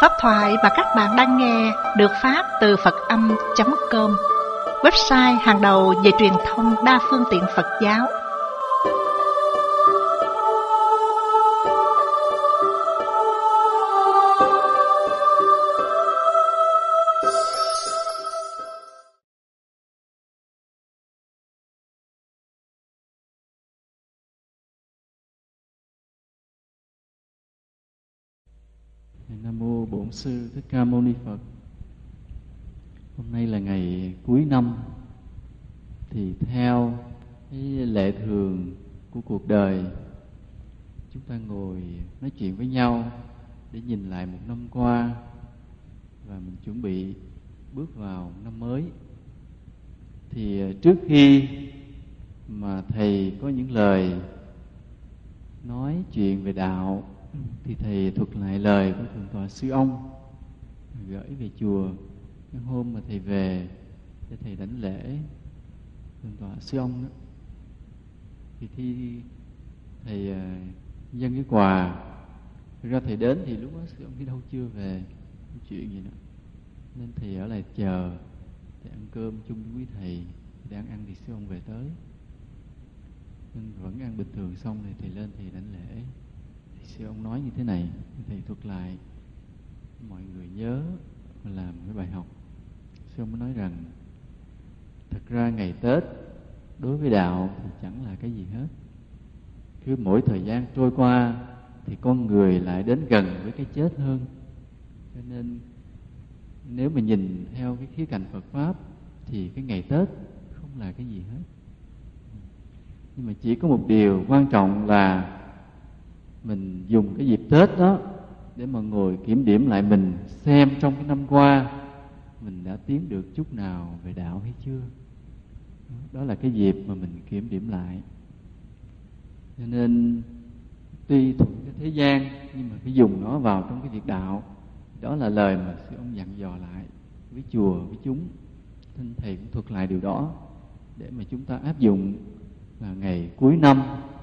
Pháp thoại mà các bạn đang nghe được phát từ Phật-âm.com, website hàng đầu về truyền thông đa phương tiện Phật giáo. Nam mô Bổn Sư Thích Ca Mâu Ni Phật. Hôm nay là ngày cuối năm, thì theo cái lệ thường của cuộc đời, chúng ta ngồi nói chuyện với nhau để nhìn lại một năm qua và mình chuẩn bị bước vào năm mới. Thì trước khi mà thầy có những lời nói chuyện về đạo, thì thầy thuật lại lời của Thượng tọa Sư Ông gửi về chùa cái hôm mà thầy về để thầy đảnh lễ Thượng tọa Sư Ông đó. Thì khi thầy dâng cái quà, thực ra thầy đến thì lúc đó Sư Ông đi đâu chưa về, không chuyện gì nữa, nên thầy ở lại chờ để ăn cơm chung với quý thầy. Đang ăn thì Sư Ông về tới, nên vẫn ăn bình thường. Xong thì thầy lên thầy đảnh lễ. Sư ông nói như thế này, thầy thuật lại mọi người nhớ làm cái bài học. Sư ông mới nói rằng thật ra ngày Tết đối với đạo thì chẳng là cái gì hết. Cứ mỗi thời gian trôi qua thì con người lại đến gần với cái chết hơn. Cho nên nếu mà nhìn theo cái khía cạnh Phật Pháp thì cái ngày Tết không là cái gì hết. Nhưng mà chỉ có một điều quan trọng là mình dùng cái dịp Tết đó để mà ngồi kiểm điểm lại mình, xem trong cái năm qua mình đã tiến được chút nào về đạo hay chưa. Đó là cái dịp mà mình kiểm điểm lại. Cho nên tuy thuận cái thế gian nhưng mà phải dùng nó vào trong cái việc đạo. Đó là lời mà Sư ông dặn dò lại với chùa, với chúng. Nên thầy cũng thuật lại điều đó để mà chúng ta áp dụng là ngày cuối năm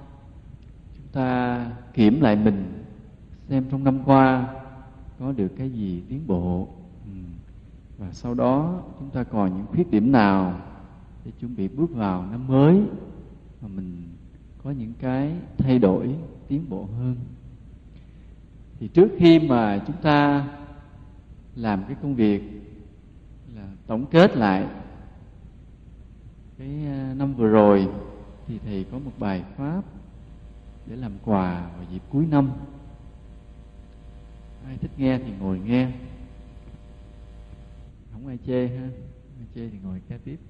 ta kiểm lại mình, xem trong năm qua có được cái gì tiến bộ, và sau đó chúng ta còn những khuyết điểm nào để chuẩn bị bước vào năm mới mà mình có những cái thay đổi, tiến bộ hơn. Thì trước khi mà chúng ta làm cái công việc là tổng kết lại cái năm vừa rồi, thì thầy có một bài pháp để làm quà vào dịp cuối năm. Ai thích nghe thì ngồi nghe, không ai chê ha, ai chê thì ngồi nghe tiếp.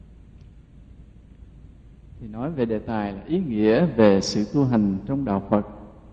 Thì nói về đề tài là ý nghĩa về sự tu hành trong đạo Phật.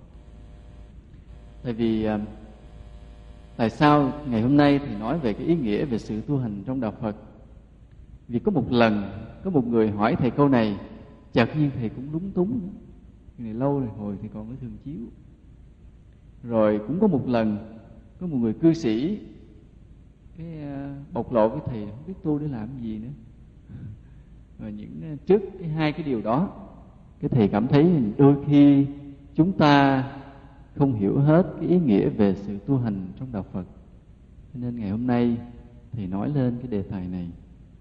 Tại vì tại sao ngày hôm nay thì nói về cái ý nghĩa về sự tu hành trong đạo Phật? Vì có một lần có một người hỏi thầy câu này, chợt nhiên thầy cũng lúng túng. Cái này lâu rồi, hồi thì còn có thường chiếu. Rồi cũng có một lần có một người cư sĩ cái bộc lộ với thầy không biết tu để làm gì nữa. Và những trước cái hai cái điều đó, cái thầy cảm thấy đôi khi chúng ta không hiểu hết cái ý nghĩa về sự tu hành trong đạo Phật. Cho nên ngày hôm nay thầy nói lên cái đề tài này.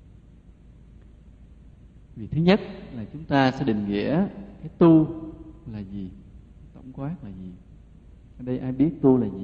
Vì thứ nhất là chúng ta sẽ định nghĩa cái tu là gì, tổng quát là gì. Ở đây ai biết tu là gì?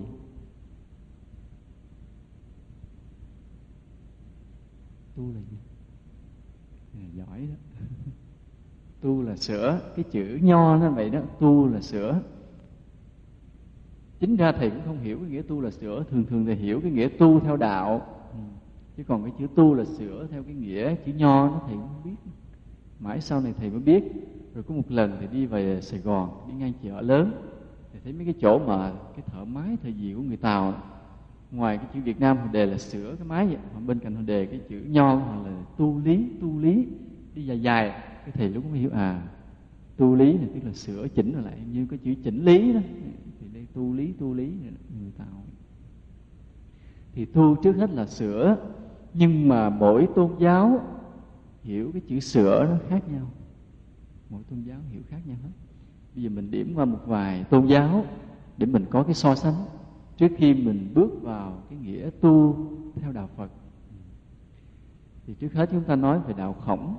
Tu là gì? Giỏi đó. Tu là sửa, cái chữ nho nó vậy đó, tu là sửa. Chính ra thầy cũng không hiểu cái nghĩa tu là sửa. Thường thường thầy hiểu cái nghĩa tu theo đạo, chứ còn cái chữ tu là sửa theo cái nghĩa chữ nho nó thầy cũng không biết. Mãi sau này thầy mới biết. Rồi có một lần thì đi về Sài Gòn, đi ngang chợ lớn, thì thấy mấy cái chỗ mà cái thợ mái thời gì của người Tàu, ngoài cái chữ Việt Nam họ đề là sửa cái mái vậy, mà bên cạnh họ đề cái chữ nho họ là tu lý, đi dài dài. Cái thầy lúc mới hiểu tu lý này tức là sửa chỉnh rồi lại, như cái chữ chỉnh lý đó. Thì đây tu lý người Tàu. Thì tu trước hết là sửa, nhưng mà mỗi tôn giáo hiểu cái chữ sửa nó khác nhau. Mỗi tôn giáo hiểu khác nhau hết. Bây giờ mình điểm qua một vài tôn giáo để mình có cái so sánh. trước khi mình bước vào cái nghĩa tu theo đạo Phật. Thì trước hết chúng ta nói về đạo Khổng.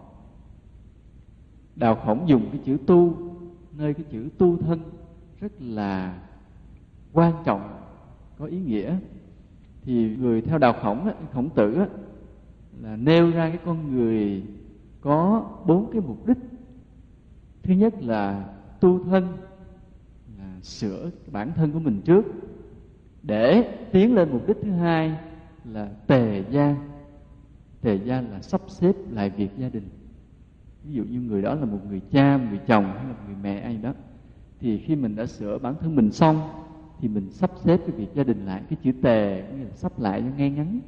Đạo Khổng dùng cái chữ tu, nơi cái chữ tu thân rất là quan trọng, có ý nghĩa. Thì người theo đạo Khổng, Khổng Tử là nêu ra cái con người có 4 cái mục đích. Thứ nhất là tu thân, là sửa cái bản thân của mình trước để tiến lên mục đích thứ hai là tề gia. Tề gia là sắp xếp lại việc gia đình. Ví dụ như người đó là một người cha, một người chồng hay là một người mẹ ai đó, thì khi mình đã sửa bản thân mình xong thì mình sắp xếp cái việc gia đình lại. Cái chữ tề nghĩa là sắp lại cho ngay ngắn.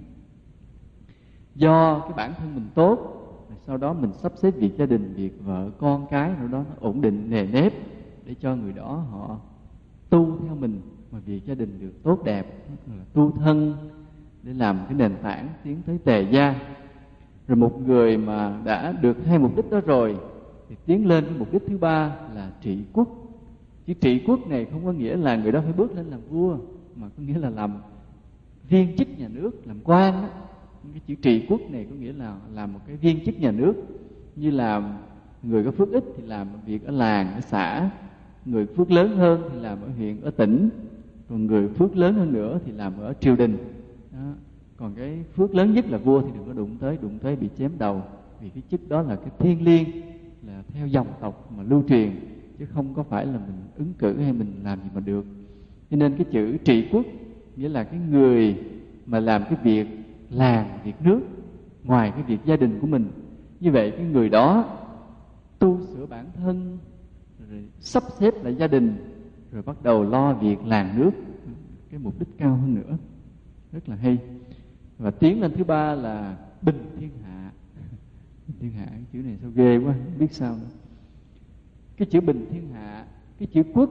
Do cái bản thân mình tốt, sau đó mình sắp xếp việc gia đình, việc vợ con cái rồi đó nó ổn định nề nếp, để cho người đó họ tu theo mình mà việc gia đình được tốt đẹp, là tu thân, để làm cái nền tảng tiến tới tề gia. Rồi một người mà đã được 2 mục đích đó rồi thì tiến lên cái mục đích thứ ba là trị quốc. Chữ trị quốc này không có nghĩa là người đó phải bước lên làm vua, mà có nghĩa là làm viên chức nhà nước, làm quan đó. Cái chữ trị quốc này có nghĩa là làm một cái viên chức nhà nước, như là người có phước ít thì làm việc ở làng, ở xã, người phước lớn hơn thì làm ở huyện, ở tỉnh, còn người phước lớn hơn nữa thì làm ở triều đình đó. Còn cái phước lớn nhất là vua thì đừng có đụng tới bị chém đầu, vì cái chức đó là cái thiêng liêng, là theo dòng tộc mà lưu truyền, chứ không có phải là mình ứng cử hay mình làm gì mà được. Cho nên cái chữ trị quốc nghĩa là cái người mà làm cái việc làng, việc nước ngoài cái việc gia đình của mình. Như vậy cái người đó tu sửa bản thân, rồi sắp xếp lại gia đình, rồi bắt đầu lo việc làng nước, cái mục đích cao hơn nữa, rất là hay. Và tiến lên thứ ba là bình thiên hạ. Bình thiên hạ, cái chữ này sao ghê quá, không biết sao nữa. Cái chữ bình thiên hạ, cái chữ quốc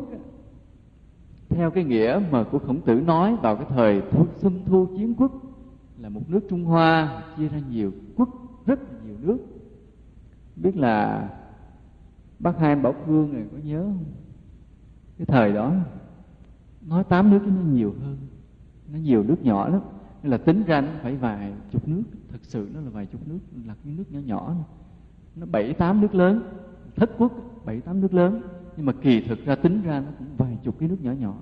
theo cái nghĩa mà của Khổng Tử nói vào cái thời Xuân Thu Chiến Quốc, là một nước Trung Hoa chia ra nhiều quốc, rất là nhiều nước. Biết là Bác Hai Bảo Vương này có nhớ không? Cái thời đó nói 8 nước nó nhiều hơn, nó nhiều nước nhỏ lắm, nên là tính ra nó phải vài chục nước. Thực sự nó là vài chục nước, là cái nước nhỏ nhỏ, nó 7-8 nước lớn, thất quốc 7-8 nước lớn, nhưng mà kỳ thực ra tính ra nó cũng vài chục cái nước nhỏ nhỏ.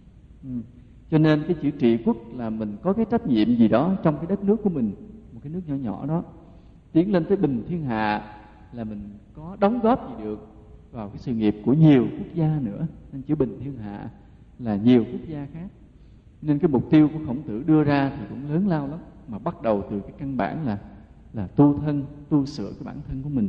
Cho nên cái chữ trị quốc là mình có cái trách nhiệm gì đó trong cái đất nước của mình, một cái nước nhỏ nhỏ đó. Tiến lên tới bình thiên hạ là mình có đóng góp gì được vào cái sự nghiệp của nhiều quốc gia nữa. Nên chữ bình thiên hạ là nhiều quốc gia khác. Nên cái mục tiêu của Khổng Tử đưa ra thì cũng lớn lao lắm, mà bắt đầu từ cái căn bản là tu thân, tu sửa cái bản thân của mình.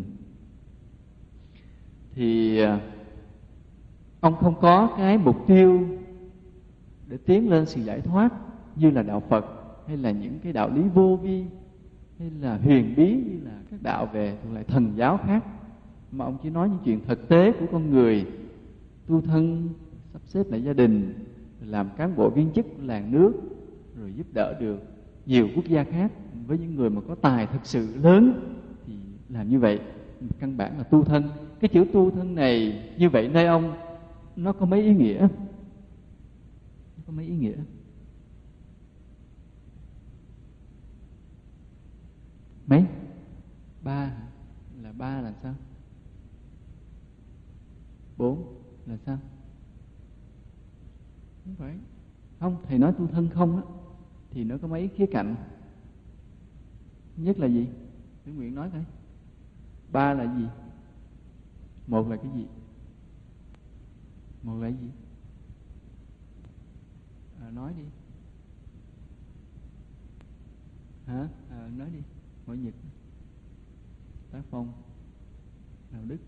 Thì ông không có cái mục tiêu để tiến lên sự giải thoát như là đạo Phật, hay là những cái đạo lý vô vi, hay là huyền bí như là các đạo về thuộc lại thần giáo khác, mà ông chỉ nói những chuyện thực tế của con người: tu thân, sắp xếp lại gia đình, làm cán bộ viên chức của làng nước, rồi giúp đỡ được nhiều quốc gia khác. Với những người mà có tài thực sự lớn thì làm như vậy. Căn bản là tu thân. Cái chữ tu thân này như vậy nơi ông nó có mấy ý nghĩa? Có mấy ý nghĩa? Mấy? 3. Là 3 là sao? 4 là sao? Không phải. Không, thầy nói tu thân không á, thì nó có mấy khía cạnh. Nhất là gì? Thử Nguyện nói thôi. 3 là gì? 1 là cái gì? 1 là cái gì? Nói đi. Hả? Nói đi. Mỗi Nhật. Tác phong, đạo đức,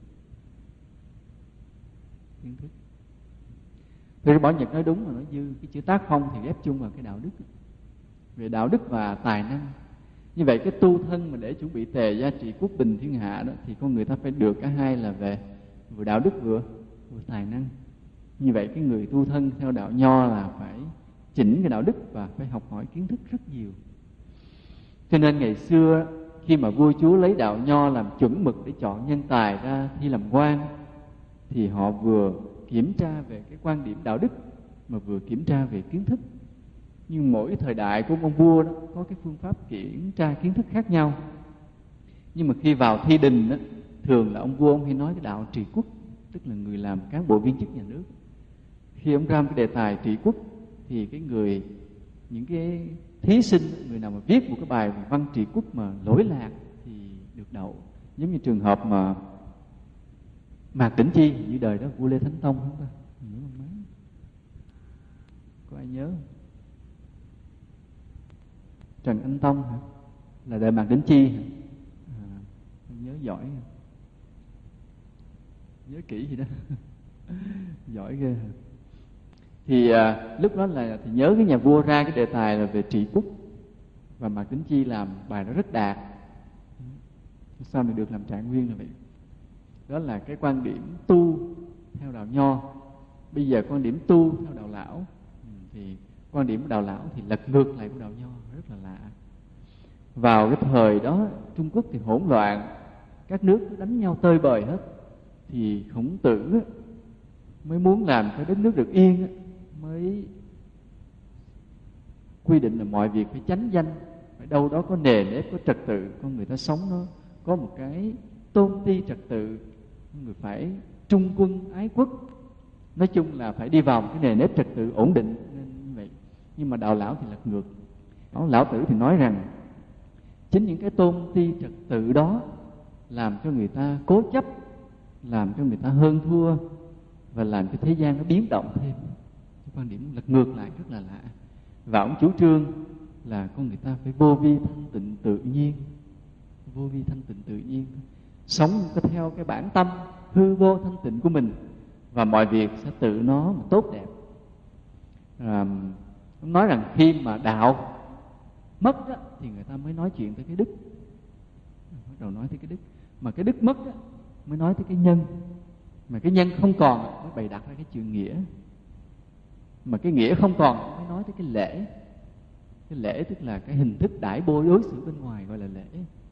kiến thức. Thì Bảo Nhật nói đúng mà nói dư. Cái chữ tác phong thì ghép chung vào cái đạo đức, về đạo đức và tài năng. Như vậy cái tu thân mà để chuẩn bị tề gia trị quốc bình thiên hạ đó, thì con người ta phải được cả hai, là về vừa đạo đức vừa tài năng. Như vậy cái người tu thân theo đạo Nho là phải chỉnh cái đạo đức và phải học hỏi kiến thức rất nhiều. Cho nên ngày xưa khi mà vua chúa lấy đạo Nho làm chuẩn mực để chọn nhân tài ra thi làm quan, thì họ vừa kiểm tra về cái quan điểm đạo đức mà vừa kiểm tra về kiến thức. Nhưng mỗi thời đại của con vua đó có cái phương pháp kiểm tra kiến thức khác nhau. Nhưng mà khi vào thi đình đó, thường là ông vua ông hay nói cái đạo trị quốc, tức là người làm cán bộ viên chức nhà nước. Khi ông ra một cái đề tài trị quốc thì những cái thí sinh, người nào mà viết một cái bài văn trị quốc mà lỗi lạc thì được đậu. Giống như trường hợp mà Mạc Đỉnh Chi, như đời đó vua Lê Thánh Tông không ta? Nhớ không mấy? Có ai nhớ không? Trần Anh Tông hả? Là đời Mạc Đỉnh Chi hả? Nhớ giỏi, nhớ kỹ gì đó. Giỏi ghê. Thì lúc đó thì nhớ cái nhà vua ra cái đề tài là về trị quốc, và Mạc Đỉnh Chi làm bài đó rất đạt. Sao mà được làm trạng nguyên là vậy? Đó là cái quan điểm tu theo đạo Nho. Bây giờ quan điểm tu theo đạo Lão, thì quan điểm của đạo Lão thì lật ngược lại của đạo Nho, rất là lạ. Vào cái thời đó Trung Quốc thì hỗn loạn, các nước đánh nhau tơi bời hết, thì Khổng Tử mới muốn làm cho đất nước được yên, mới quy định là mọi việc phải chánh danh, phải đâu đó có nề nếp, có trật tự, con người ta sống nó có một cái tôn ti trật tự, người phải trung quân ái quốc, nói chung là phải đi vào một cái nề nếp trật tự ổn định nên như vậy. Nhưng mà đạo Lão thì lật ngược. Lão Tử thì nói rằng chính những cái tôn ti trật tự đó làm cho người ta cố chấp, làm cho người ta hơn thua, và làm cho thế gian nó biến động thêm. Cái quan điểm lật ngược lại rất là lạ. Và ông chủ trương là con người ta phải vô vi thanh tịnh tự nhiên, vô vi thanh tịnh tự nhiên, sống có theo cái bản tâm hư vô thanh tịnh của mình, và mọi việc sẽ tự nó mà tốt đẹp. Ông nói rằng khi mà đạo mất đó, thì người ta mới nói chuyện tới cái đức, bắt đầu nói tới cái đức. Mà cái đức mất đó, mới nói tới cái nhân. Mà cái nhân không còn mới bày đặt ra cái chuyện nghĩa. Mà cái nghĩa không còn mới nói tới cái lễ. Cái lễ tức là cái hình thức đãi bôi đối xử bên ngoài gọi là lễ.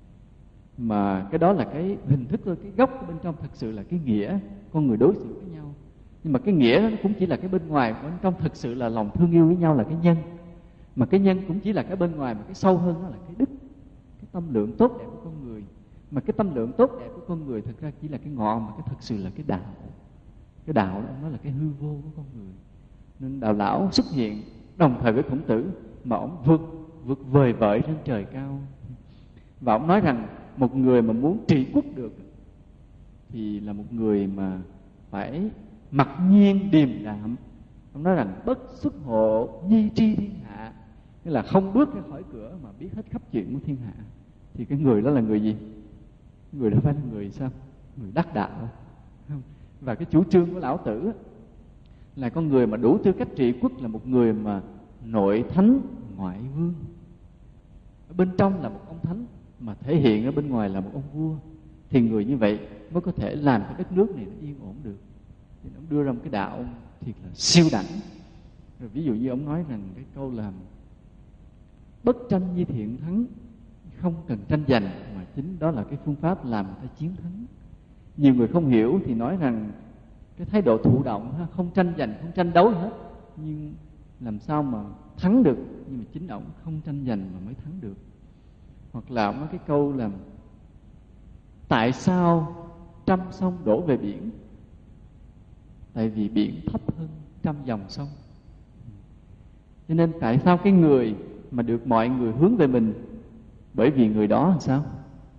Mà cái đó là cái hình thức thôi, cái gốc bên trong thật sự là cái nghĩa, con người đối xử với nhau. Nhưng mà cái nghĩa nó cũng chỉ là cái bên ngoài, bên trong thực sự là lòng thương yêu với nhau là cái nhân. Mà cái nhân cũng chỉ là cái bên ngoài, mà cái sâu hơn đó là cái đức, cái tâm lượng tốt đẹp của con người. Mà cái tâm lượng tốt đẹp của con người thực ra chỉ là cái ngọn, mà cái thực sự là cái đạo. Cái đạo đó nó là cái hư vô của con người. Nên đạo Lão xuất hiện đồng thời với Khổng Tử, mà ông vượt vời vợi trên trời cao. Và ông nói rằng một người mà muốn trị quốc được thì là một người mà phải mặc nhiên điềm đạm. Ông nói rằng bất xuất hộ nhi tri thiên hạ, nghĩa là không bước ra khỏi cửa mà biết hết khắp chuyện của thiên hạ. Thì cái người đó là người gì? Người đó phải là người sao? Người đắc đạo. Và cái chủ trương của Lão Tử là con người mà đủ tư cách trị quốc là một người mà nội thánh ngoại vương. Ở bên trong là một ông thánh, mà thể hiện ở bên ngoài là một ông vua. Thì người như vậy mới có thể làm cho đất nước này nó yên ổn được. Thì ông đưa ra một cái đạo thiệt là siêu đẳng. Rồi ví dụ như ông nói rằng cái câu là bất tranh như thiện thắng, không cần tranh giành, mà chính đó là cái phương pháp làm người ta chiến thắng. Nhiều người không hiểu thì nói rằng cái thái độ thụ động, không tranh giành, không tranh đấu hết, nhưng làm sao mà thắng được. Nhưng mà chính ông không tranh giành mà mới thắng được. Hoặc là ông nói cái câu là tại sao trăm sông đổ về biển? Tại vì biển thấp hơn trăm dòng sông. Cho nên tại sao cái người mà được mọi người hướng về mình? Bởi vì người đó làm sao?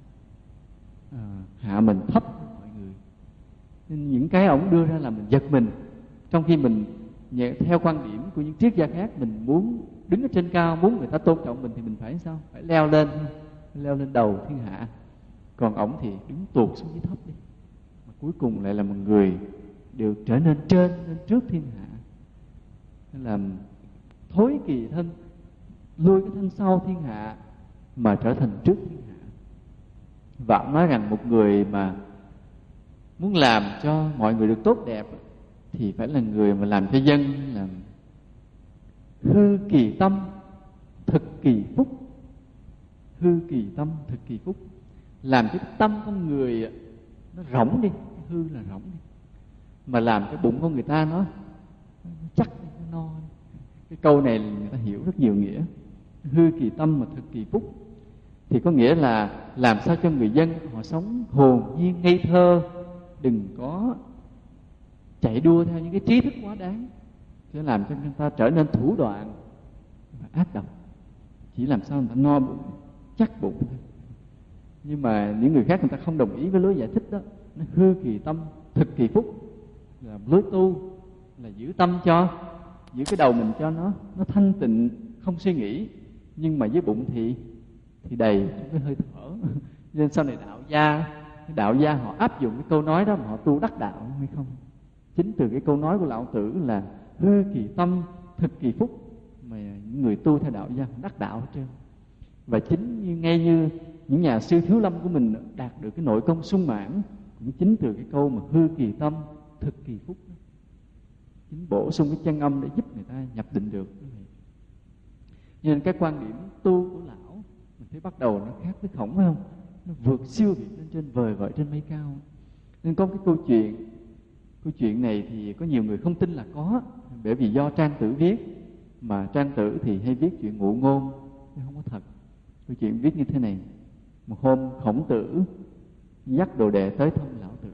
Hạ mình thấp hơn mọi người. Nên những cái ổng đưa ra là mình giật mình. Trong khi mình theo quan điểm của những triết gia khác, mình muốn đứng ở trên cao, muốn người ta tôn trọng mình thì mình phải sao? Phải leo lên đầu thiên hạ. Còn ổng thì đứng tuột xuống dưới thấp đi. Mà cuối cùng lại là một người được trở nên trên, lên trước thiên hạ. Nên là thối kỳ thân, lui cái thân sau thiên hạ mà trở thành trước thiên hạ. Và ông nói rằng một người mà muốn làm cho mọi người được tốt đẹp thì phải là người mà làm cho dân làm hư kỳ tâm, thực kỳ phúc. Hư kỳ tâm, thực kỳ phúc. Làm cho tâm con người nó rỗng đi, hư là rỗng đi, mà làm cái bụng con người ta nó chắc đi, nó no đi. Cái câu này người ta hiểu rất nhiều nghĩa. Hư kỳ tâm mà thực kỳ phúc thì có nghĩa là làm sao cho người dân họ sống hồn nhiên ngây thơ, đừng có chạy đua theo những cái trí thức quá đáng, sẽ làm cho người ta trở nên thủ đoạn và ác độc. Chỉ làm sao người ta no bụng, chắc bụng thôi. Nhưng mà những người khác người ta không đồng ý với lối giải thích đó. Nó hư kỳ tâm, thực kỳ phúc, là lối tu là giữ tâm cho, giữ cái đầu mình cho nó thanh tịnh, không suy nghĩ, nhưng mà với bụng thì đầy cái hơi thở. Nên sau này đạo gia họ áp dụng cái câu nói đó mà họ tu đắc đạo hay không? Chính từ cái câu nói của Lão Tử là hư kỳ tâm, thực kỳ phúc, mà những người tu theo đạo gia họ đắc đạo hết trơn. Và ngay như những nhà sư Thiếu Lâm của mình đạt được cái nội công sung mãn cũng chính từ cái câu mà hư kỳ tâm, thực kỳ phúc đó. Chính bổ sung cái chân âm để giúp người ta nhập định được. Nên cái quan điểm tu của Lão mình thấy bắt đầu nó khác với Khổng, phải không? Nó vượt siêu việt lên trên, vời vợi trên mây cao. Nên có cái câu chuyện này thì có nhiều người không tin là có, bởi vì do Trang Tử viết, mà Trang Tử thì hay viết chuyện ngụ ngôn chứ không có thật. Câu chuyện viết như thế này: một hôm Khổng Tử dắt đồ đệ tới thăm Lão Tử.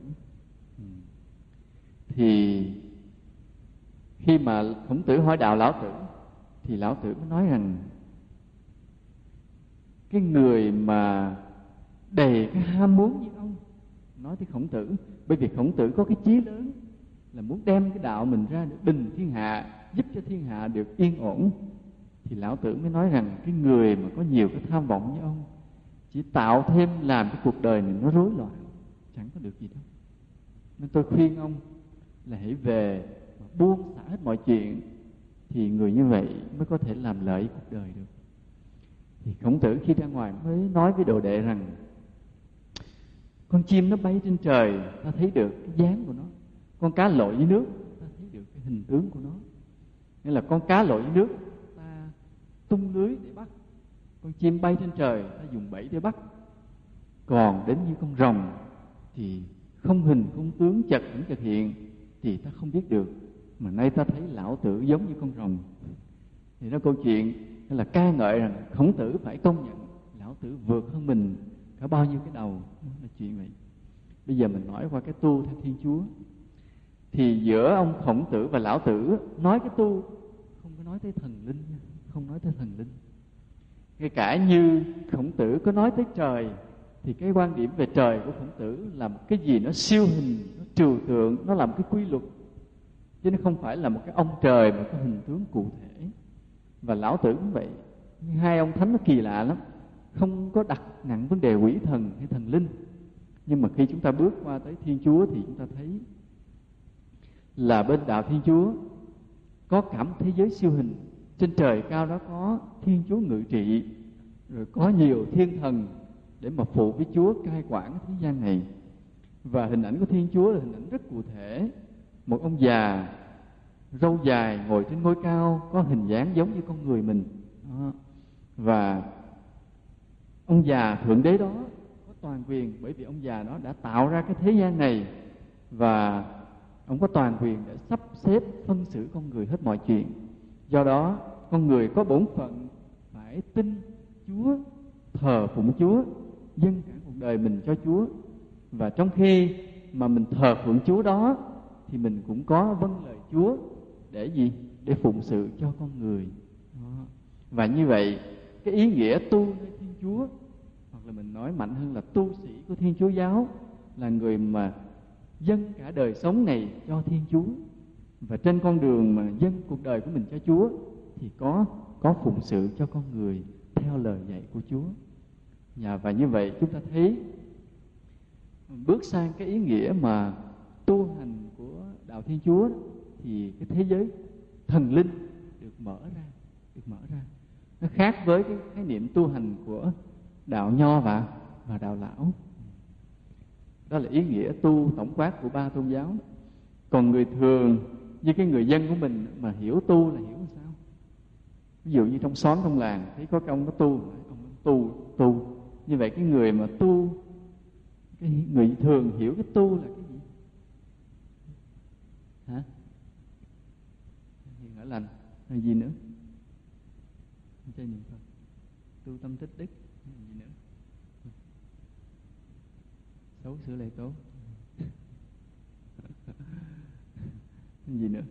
Thì khi mà Khổng Tử hỏi đạo Lão Tử thì Lão Tử mới nói rằng cái người mà đầy cái ham muốn như ông, nói tới Khổng Tử, bởi vì Khổng Tử có cái chí lớn là muốn đem cái đạo mình ra để bình thiên hạ, giúp cho thiên hạ được yên ổn. Thì Lão Tử mới nói rằng cái người mà có nhiều cái tham vọng như ông chỉ tạo thêm làm cái cuộc đời này nó rối loạn, chẳng có được gì đâu. Nên tôi khuyên ông là hãy về mà buông xả hết mọi chuyện, thì người như vậy mới có thể làm lợi cuộc đời được. Thì Khổng Tử khi ra ngoài mới nói với đồ đệ rằng con chim nó bay trên trời, ta thấy được cái dáng của nó. Con cá lội dưới nước, ta thấy được cái hình tướng của nó. Nghĩa là con cá lội dưới nước, ta tung lưới để bắt. Con chim bay trên trời, ta dùng bẫy để bắt. Còn đến như con rồng thì không hình không tướng, chật ẩn chật hiện, thì ta không biết được. Mà nay ta thấy Lão Tử giống như con rồng. Thì nó câu chuyện là ca ngợi rằng Khổng Tử phải công nhận Lão Tử vượt hơn mình cả bao nhiêu cái đầu. Đó là chuyện vậy. Bây giờ mình nói qua cái tu theo Thiên Chúa. Thì giữa ông Khổng Tử và Lão Tử nói cái tu không có nói tới thần linh, không nói tới thần linh. Ngay cả như Khổng Tử có nói tới trời, thì cái quan điểm về trời của Khổng Tử là một cái gì nó siêu hình, nó trừu tượng, nó là một cái quy luật, chứ nó không phải là một cái ông trời mà có hình tướng cụ thể. Và Lão Tử cũng vậy. Hai ông thánh nó kỳ lạ lắm, không có đặt nặng vấn đề quỷ thần hay thần linh. Nhưng mà khi chúng ta bước qua tới Thiên Chúa thì chúng ta thấy là bên đạo Thiên Chúa có cả một thế giới siêu hình. Trên trời cao đó có Thiên Chúa ngự trị, rồi có nhiều thiên thần để mà phụ với Chúa cai quản thế gian này. Và hình ảnh của Thiên Chúa là hình ảnh rất cụ thể. Một ông già râu dài ngồi trên ngôi cao, có hình dáng giống như con người mình đó. Và ông già Thượng Đế đó có toàn quyền, bởi vì ông già đó đã tạo ra cái thế gian này, và ông có toàn quyền để sắp xếp phân xử con người hết mọi chuyện. Do đó con người có bổn phận phải tin Chúa, thờ phụng Chúa, dâng cả cuộc đời mình cho Chúa. Và trong khi mà mình thờ phụng Chúa đó thì mình cũng có vâng lời Chúa để gì? Để phụng sự cho con người đó. Và như vậy cái ý nghĩa tu nơi Thiên Chúa, hoặc là mình nói mạnh hơn là tu sĩ của Thiên Chúa giáo, là người mà dâng cả đời sống này cho Thiên Chúa. Và trên con đường mà dâng cuộc đời của mình cho Chúa thì có phụng sự cho con người theo lời dạy của Chúa. Và như vậy chúng ta thấy bước sang cái ý nghĩa mà tu hành của đạo Thiên Chúa đó, thì cái thế giới thần linh được mở ra. Nó khác với cái khái niệm tu hành của đạo Nho và đạo Lão. Đó là ý nghĩa tu tổng quát của ba tôn giáo. Còn người thường như cái người dân của mình mà hiểu tu là hiểu làm sao? Ví dụ như trong xóm trong làng thấy có cái ông nó tu. Như vậy cái người mà tu, cái người thường hiểu cái tu là cái gì? Hả? Hiền ở lành. Rồi gì nữa? Chơi niệm Phật, tu tâm tích đức, gì nữa? Xấu sửa lại tốt. Gì nữa?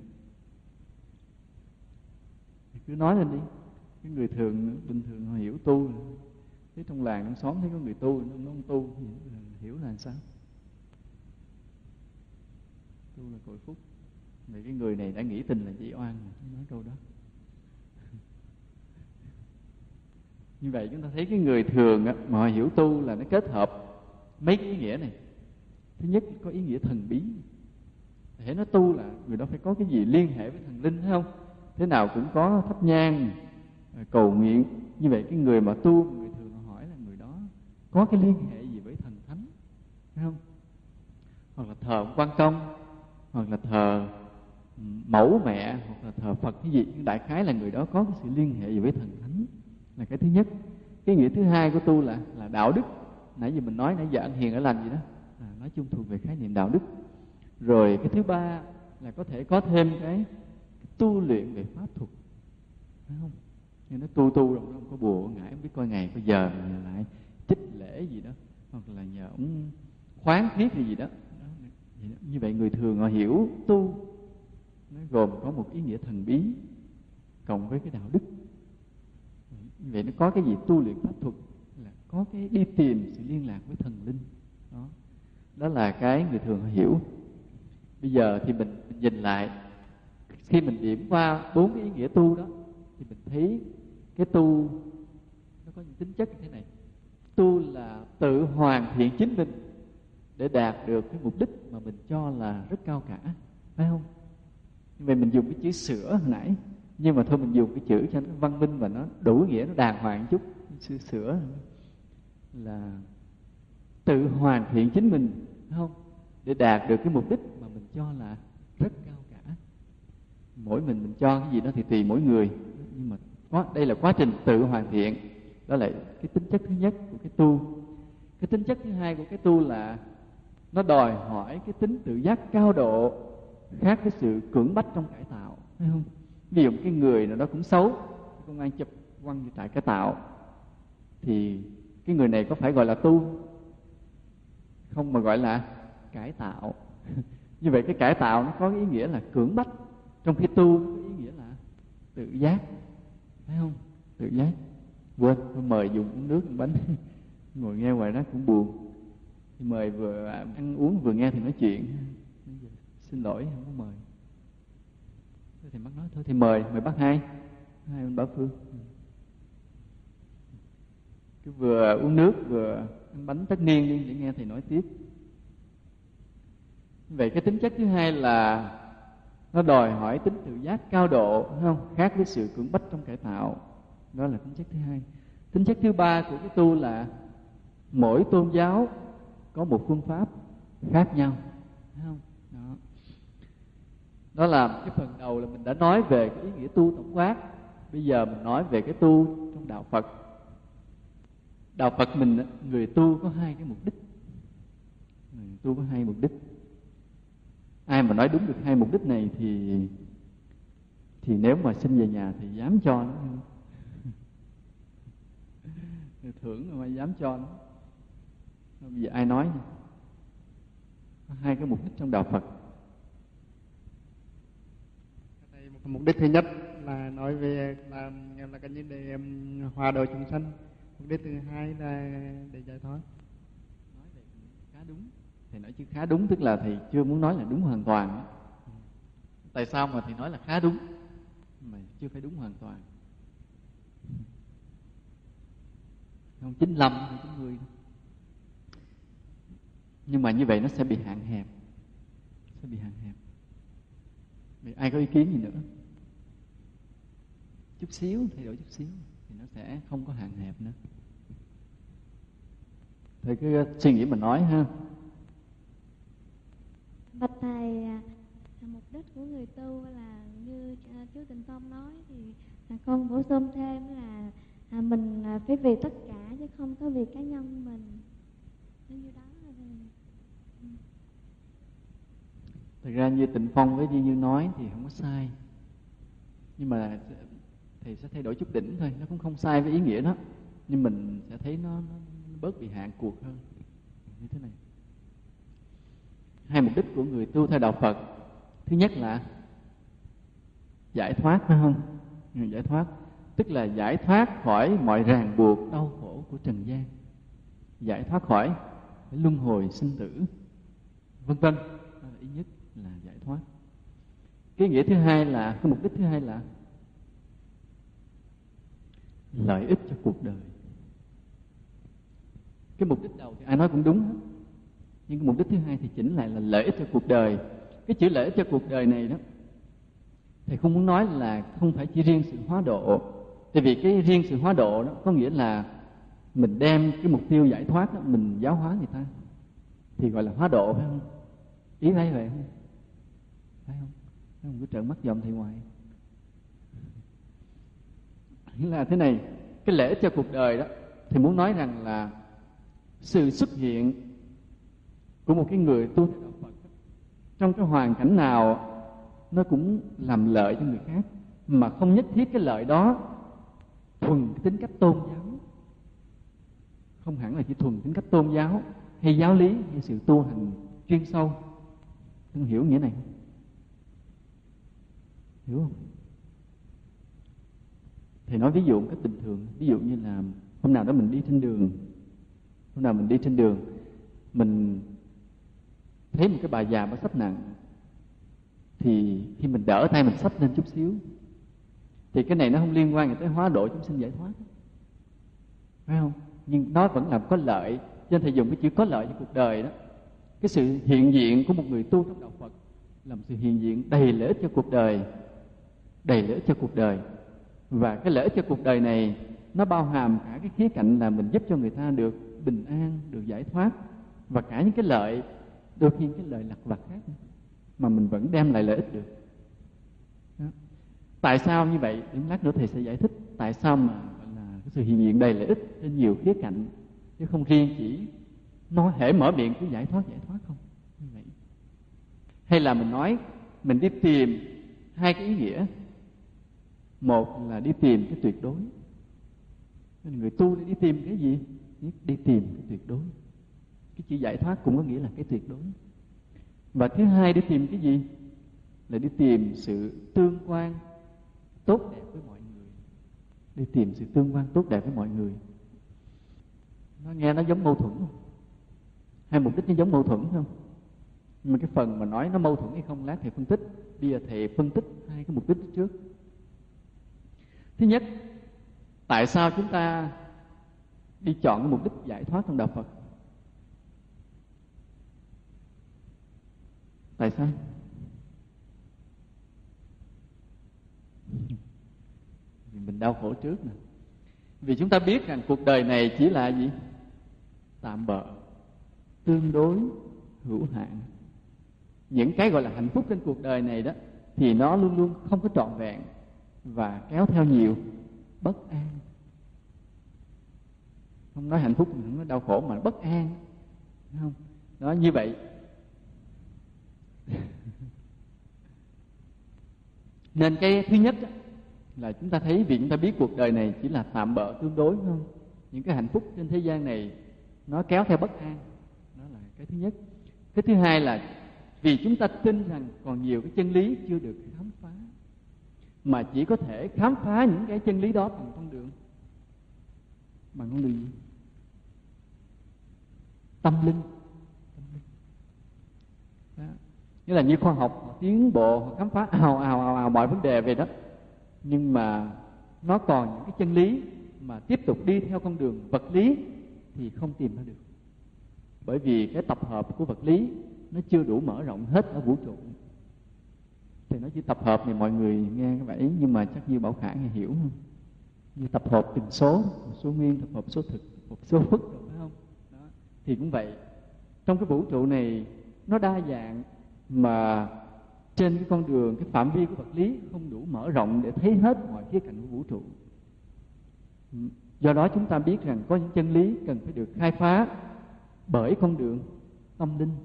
Thì cứ nói lên đi. Cái người thường bình thường họ hiểu tu, thấy trong làng trong xóm thấy có người tu, nó không tu, hiểu là sao? Tu là cội phúc. Vậy cái người này đã nghĩ tình là chỉ oan, nói câu đó. Như vậy chúng ta thấy cái người thường á, mà họ hiểu tu là nó kết hợp mấy cái ý nghĩa này. Thứ nhất có ý nghĩa thần bí. Để nó tu là người đó phải có cái gì liên hệ với thần linh, thấy không? Thế nào cũng có thắp nhang, cầu nguyện. Như vậy cái người mà tu, người thường họ hỏi là người đó có cái liên hệ gì với thần thánh, thấy không? Hoặc là thờ Quan Công, hoặc là thờ mẫu mẹ, hoặc là thờ Phật cái gì. Đại khái là người đó có cái sự liên hệ gì với thần thánh, là cái thứ nhất. Cái nghĩa thứ hai của tu là đạo đức. Nãy giờ mình nói, nãy giờ anh Hiền ở lành gì đó, nói chung thuộc về khái niệm đạo đức. Rồi cái thứ ba là có thể có thêm cái tu luyện về pháp thuật, phải không? Nhưng nó tu rồi nó không có bùa ngải, không biết coi ngày coi giờ mà lại chích lễ gì đó, hoặc là nhờ ông khoáng thiết hay gì đó. Như vậy người thường họ hiểu tu nó gồm có một ý nghĩa thần bí cộng với cái đạo đức. Như vậy nó có cái gì tu luyện pháp thuật là có cái đi tìm sự liên lạc với thần linh. Đó là cái người thường họ hiểu. Bây giờ thì mình nhìn lại, khi mình điểm qua 4 cái ý nghĩa tu đó thì mình thấy cái tu nó có những tính chất như thế này. Tu là tự hoàn thiện chính mình để đạt được cái mục đích mà mình cho là rất cao cả, phải không? Nhưng mà mình dùng cái chữ sửa hồi nãy, nhưng mà thôi mình dùng cái chữ cho nó văn minh và nó đủ nghĩa, nó đàng hoàng một chút. Sửa là tự hoàn thiện chính mình, phải không? Để đạt được cái mục đích mà mình cho là rất cao cả. Mỗi mình cho cái gì đó thì tùy mỗi người, nhưng mà đây là quá trình tự hoàn thiện. Đó là cái tính chất thứ nhất của cái tu. Cái tính chất thứ hai của cái tu là nó đòi hỏi cái tính tự giác cao độ, khác với sự cưỡng bách trong cải tạo, phải không? Ví dụ cái người nào đó cũng xấu, công an chụp quăng vào trại cải tạo, thì cái người này có phải gọi là tu không, mà gọi là cải tạo. Như vậy cái cải tạo nó có cái ý nghĩa là cưỡng bách, trong khi tu có ý nghĩa là tự giác, phải không? Tự giác. Quên, mời dùng uống nước uống bánh. Ngồi nghe ngoài đó cũng buồn. Thì mời vừa ăn uống vừa nghe thì nói chuyện. Xin lỗi không có mời. Thôi thì bác nói thôi thì mời bác hai bên Bảo Phương. Cứ vừa uống nước vừa ăn bánh tất niên đi để nghe thầy nói tiếp. Vậy cái tính chất thứ hai là nó đòi hỏi tính tự giác cao độ, đúng không? Khác với sự cưỡng bách trong cải tạo. Đó là tính chất thứ hai. Tính chất thứ ba của cái tu là mỗi tôn giáo có một phương pháp khác nhau, thấy không? Đó là cái phần đầu là mình đã nói về cái ý nghĩa tu tổng quát. Bây giờ mình nói về cái tu trong đạo Phật. Đạo Phật mình, người tu có hai cái mục đích. Người tu có hai mục đích. Ai mà nói đúng được hai mục đích này thì nếu mà xin về nhà thì dám cho nó. Thưởng mà dám cho nó. Bây giờ ai nói? Có hai cái mục đích trong đạo Phật. Mục đích thứ nhất là nói về là cái như để hòa độ chúng sanh. Mục đích thứ hai là để giải thoát. Nói về khá đúng. Thầy nói chứ khá đúng tức là thầy chưa muốn nói là đúng hoàn toàn. Tại sao mà thầy nói là khá đúng mà chưa phải đúng hoàn toàn? Không, 95 hay 90. Nhưng mà như vậy nó sẽ bị hạn hẹp. Vậy ai có ý kiến gì nữa? Chút xíu, thay đổi chút xíu thì nó sẽ không có hạn hẹp nữa. Thầy cứ suy nghĩ mà nói ha. Bạch thầy, mục đích của người tu là như chú Tịnh Phong nói thì con bổ sung thêm là mình phải vì tất cả chứ không có vì cá nhân mình. Như đó là Thật ra như Tịnh Phong với Như nói thì không có sai. Nhưng mà thầy sẽ thay đổi chút đỉnh thôi, nó cũng không sai với ý nghĩa đó, nhưng mình sẽ thấy nó bớt bị hạn cuộc hơn. Như thế này, hai mục đích của người tu theo đạo Phật, thứ nhất là giải thoát, phải không? Giải thoát tức là giải thoát khỏi mọi ràng buộc đau khổ của trần gian, giải thoát khỏi luân hồi sinh tử, vân vân. Đó là ý nhất là giải thoát. Cái nghĩa thứ hai là, cái mục đích thứ hai là lợi ích cho cuộc đời. Cái mục đích đầu thì ai nói cũng đúng hết, nhưng cái mục đích thứ hai thì chỉnh lại là lợi ích cho cuộc đời. Cái chữ lợi ích cho cuộc đời này đó, thầy không muốn nói là không phải chỉ riêng sự hóa độ. Tại vì cái riêng sự hóa độ đó có nghĩa là mình đem cái mục tiêu giải thoát đó, mình giáo hóa người ta thì gọi là hóa độ, phải không? Ý thấy vậy không? Phải không? Thấy không? Cứ trợn mắt dòm thầy ngoài. Nghĩa là thế này, cái lợi ích cho cuộc đời đó thì muốn nói rằng là sự xuất hiện của một cái người tu theo đạo Phật trong cái hoàn cảnh nào nó cũng làm lợi cho người khác, mà không nhất thiết cái lợi đó thuần tính cách tôn giáo, không hẳn là chỉ thuần tính cách tôn giáo hay giáo lý hay sự tu hành chuyên sâu. Anh hiểu nghĩa này không? Hiểu không? Thầy nói ví dụ một cách bình thường, ví dụ như là hôm nào đó mình đi trên đường, mình thấy một cái bà già bà xách nặng, thì khi mình đỡ tay mình xách lên chút xíu, thì cái này nó không liên quan tới hóa độ chúng sinh giải thoát, phải không? Nhưng nó vẫn làm có lợi, cho nên thầy dùng cái chữ có lợi cho cuộc đời đó. Cái sự hiện diện của một người tu trong đạo Phật là một sự hiện diện đầy lợi ích cho cuộc đời, đầy lợi ích cho cuộc đời. Và cái lợi ích cho cuộc đời này nó bao hàm cả cái khía cạnh là mình giúp cho người ta được bình an, được giải thoát, và cả những cái lợi, đôi khi cái lợi lặt vặt khác mà mình vẫn đem lại lợi ích được. Đó. Tại sao như vậy? Đến lát nữa thầy sẽ giải thích tại sao mà gọi là cái sự hiện diện đầy lợi ích trên nhiều khía cạnh, chứ không riêng chỉ nói hễ mở miệng cứ giải thoát không như vậy. Hay là mình nói mình đi tìm hai cái ý nghĩa. Một là đi tìm cái tuyệt đối. Người tu đi tìm cái gì? Đi tìm cái tuyệt đối. Cái chữ giải thoát cũng có nghĩa là cái tuyệt đối. Và thứ hai, đi tìm cái gì? Là đi tìm sự tương quan tốt đẹp với mọi người. Đi tìm sự tương quan tốt đẹp với mọi người. Nó nghe nó giống mâu thuẫn không? Hai mục đích nó giống mâu thuẫn không? Nhưng mà cái phần mà nói nó mâu thuẫn hay không lát thầy phân tích. Bây giờ thầy phân tích hai cái mục đích trước. Thứ nhất, tại sao chúng ta đi chọn cái mục đích giải thoát trong đạo Phật? Tại sao? Vì mình đau khổ trước nè. Vì chúng ta biết rằng cuộc đời này chỉ là gì? Tạm bợ, tương đối, hữu hạn. Những cái gọi là hạnh phúc trên cuộc đời này đó thì nó luôn luôn không có trọn vẹn và kéo theo nhiều bất an. Không nói hạnh phúc, mình không nói đau khổ mà bất an, đúng không? Đó, như vậy nên cái thứ nhất là chúng ta thấy, vì chúng ta biết cuộc đời này chỉ là tạm bợ tương đối, không? Những cái hạnh phúc trên thế gian này nó kéo theo bất an. Đó là cái thứ nhất. Cái thứ hai là vì chúng ta tin rằng còn nhiều cái chân lý chưa được khám phá, mà chỉ có thể khám phá những cái chân lý đó bằng con đường gì? Tâm linh. Đó. Nghĩa là như khoa học họ tiến bộ, họ khám phá ào mọi vấn đề về đó, nhưng mà nó còn những cái chân lý mà tiếp tục đi theo con đường vật lý thì không tìm ra được, bởi vì cái tập hợp của vật lý nó chưa đủ mở rộng hết ở vũ trụ. Thì nó chỉ tập hợp thì mọi người nghe cái vậy, nhưng mà chắc như Bảo Khả nghe hiểu không? Như tập hợp từng số, số nguyên, tập hợp số thực, tập hợp số phức, rồi phải không? Đó. Thì cũng vậy, trong cái vũ trụ này nó đa dạng, mà trên cái con đường, cái phạm vi của vật lý không đủ mở rộng để thấy hết mọi khía cạnh của vũ trụ. Do đó chúng ta biết rằng có những chân lý cần phải được khai phá bởi con đường tâm linh.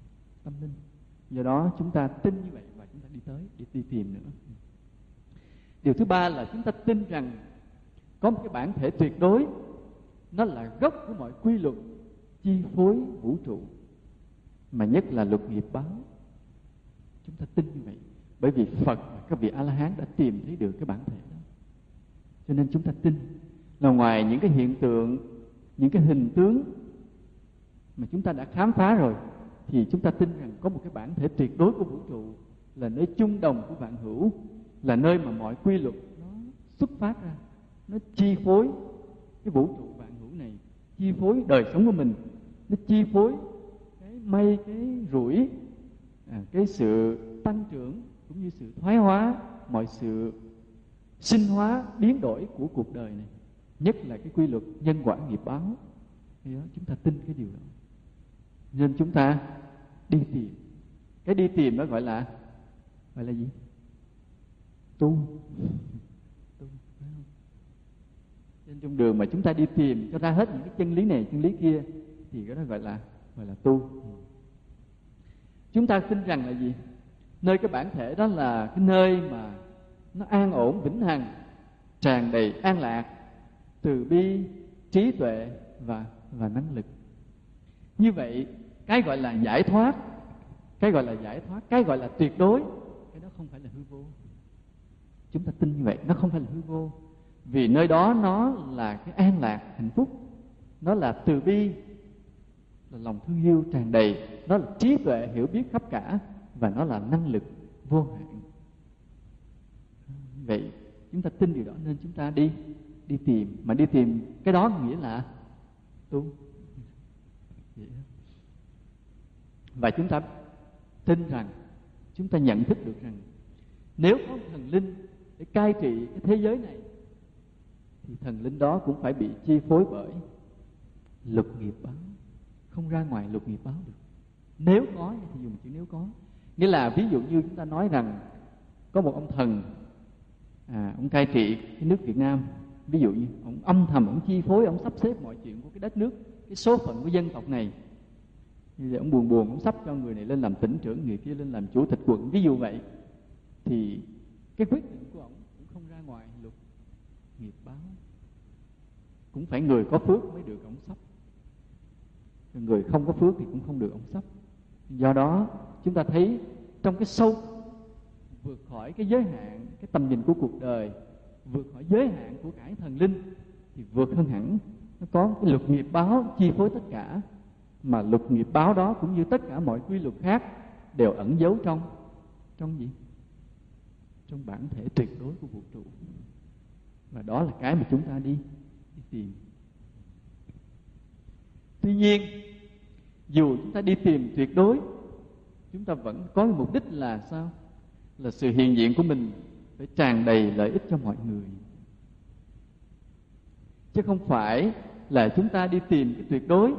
Do đó chúng ta tin như vậy và chúng ta đi tới để đi tìm nữa. Điều thứ ba là chúng ta tin rằng có một cái bản thể tuyệt đối, nó là gốc của mọi quy luật chi phối vũ trụ, mà nhất là luật nghiệp báo. Chúng ta tin như vậy, bởi vì Phật và các vị A-la-hán đã tìm thấy được cái bản thể đó. Cho nên chúng ta tin là ngoài những cái hiện tượng, những cái hình tướng mà chúng ta đã khám phá rồi, thì chúng ta tin rằng có một cái bản thể tuyệt đối của vũ trụ, là nơi chung đồng của vạn hữu, là nơi mà mọi quy luật nó xuất phát ra, nó chi phối cái vũ trụ vạn hữu này, chi phối đời sống của mình, nó chi phối cái may, cái rủi, cái sự tăng trưởng cũng như sự thoái hóa, mọi sự sinh hóa, biến đổi của cuộc đời này, nhất là cái quy luật nhân quả nghiệp báo. Thì đó, chúng ta tin cái điều đó, nên chúng ta đi tìm. Cái đi tìm đó gọi là gì? Tu. Trên trong đường mà chúng ta đi tìm cho ra hết những cái chân lý này, chân lý kia, thì cái đó gọi là tu. Chúng ta tin rằng là gì? Nơi cái bản thể đó là cái nơi mà nó an ổn, vĩnh hằng, tràn đầy an lạc, từ bi, trí tuệ và năng lực. Như vậy, cái gọi là giải thoát, cái gọi là tuyệt đối, cái đó không phải là hư vô. Chúng ta tin như vậy, nó không phải là hư vô, vì nơi đó nó là cái an lạc, hạnh phúc, nó là từ bi, là lòng thương yêu tràn đầy, nó là trí tuệ hiểu biết khắp cả, và nó là năng lực vô hạn. Vậy chúng ta tin điều đó nên chúng ta đi tìm. Mà đi tìm cái đó nghĩa là tu. Và chúng ta tin rằng, chúng ta nhận thức được rằng nếu có thần linh để cai trị cái thế giới này, thì thần linh đó cũng phải bị chi phối bởi luật nghiệp báo, không ra ngoài luật nghiệp báo được. Nếu có, thì dùng chữ nếu có, nghĩa là ví dụ như chúng ta nói rằng có một ông thần, ông cai trị cái nước Việt Nam, ví dụ như ông âm thầm, ông chi phối, ông sắp xếp mọi chuyện của cái đất nước, cái số phận của dân tộc này. Như vậy ông buồn, ông sắp cho người này lên làm tỉnh trưởng, người kia lên làm chủ tịch quận, ví dụ vậy, thì cái quyết định của ông cũng không ra ngoài luật nghiệp báo. Cũng phải người có phước mới được ông sắp, người không có phước thì cũng không được ông sắp. Do đó chúng ta thấy trong cái sâu vượt khỏi cái giới hạn, cái tầm nhìn của cuộc đời, vượt khỏi giới hạn của cải thần linh, thì vượt hơn hẳn, nó có cái luật nghiệp báo chi phối tất cả. Mà luật nghiệp báo đó cũng như tất cả mọi quy luật khác đều ẩn giấu trong gì? Trong bản thể tuyệt đối của vũ trụ. Và đó là cái mà chúng ta đi tìm. Tuy nhiên, dù chúng ta đi tìm tuyệt đối, chúng ta vẫn có một mục đích là sao? Là sự hiện diện của mình phải tràn đầy lợi ích cho mọi người, chứ không phải là chúng ta đi tìm cái tuyệt đối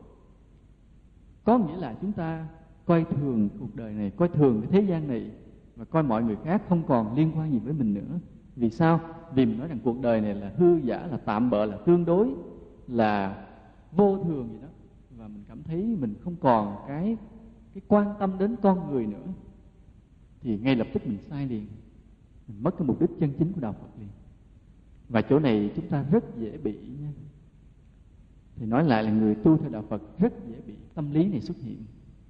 có nghĩa là chúng ta coi thường cuộc đời này, coi thường cái thế gian này, và coi mọi người khác không còn liên quan gì với mình nữa. Vì sao? Vì mình nói rằng cuộc đời này là hư giả, là tạm bợ, là tương đối, là vô thường gì đó, và mình cảm thấy mình không còn cái quan tâm đến con người nữa, thì ngay lập tức mình sai liền, mình mất cái mục đích chân chính của đạo Phật liền. Và chỗ này chúng ta rất dễ bị nha. Thì nói lại là người tu theo đạo Phật rất dễ bị tâm lý này xuất hiện.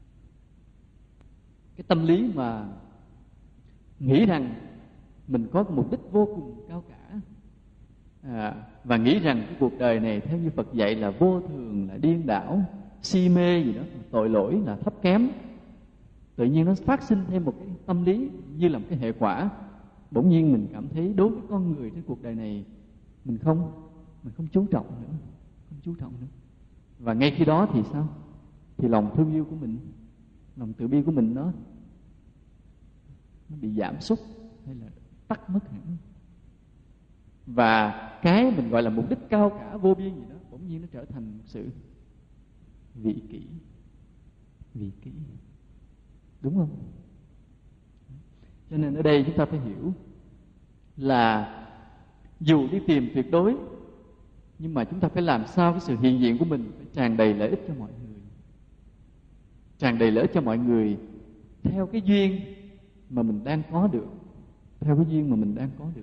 Cái tâm lý mà nghĩ rằng mình có mục đích vô cùng cao cả, và nghĩ rằng cái cuộc đời này theo như Phật dạy là vô thường, là điên đảo, si mê gì đó, tội lỗi, là thấp kém. Tự nhiên nó phát sinh thêm một cái tâm lý như là một cái hệ quả. Bỗng nhiên mình cảm thấy đối với con người trên cuộc đời này mình không chú trọng nữa, không chú trọng nữa. Và ngay khi đó thì sao? Thì lòng thương yêu của mình, lòng từ bi của mình nó bị giảm sút hay là tắt mất hẳn. Và cái mình gọi là mục đích cao cả vô biên gì đó bỗng nhiên nó trở thành một sự vị kỷ. Đúng không? Cho nên ở đây chúng ta phải hiểu là dù đi tìm tuyệt đối, nhưng mà chúng ta phải làm sao cái sự hiện diện của mình phải tràn đầy lợi ích cho mọi người. Tràn đầy lợi ích cho mọi người theo cái duyên mà mình đang có được. theo cái duyên mà mình đang có được.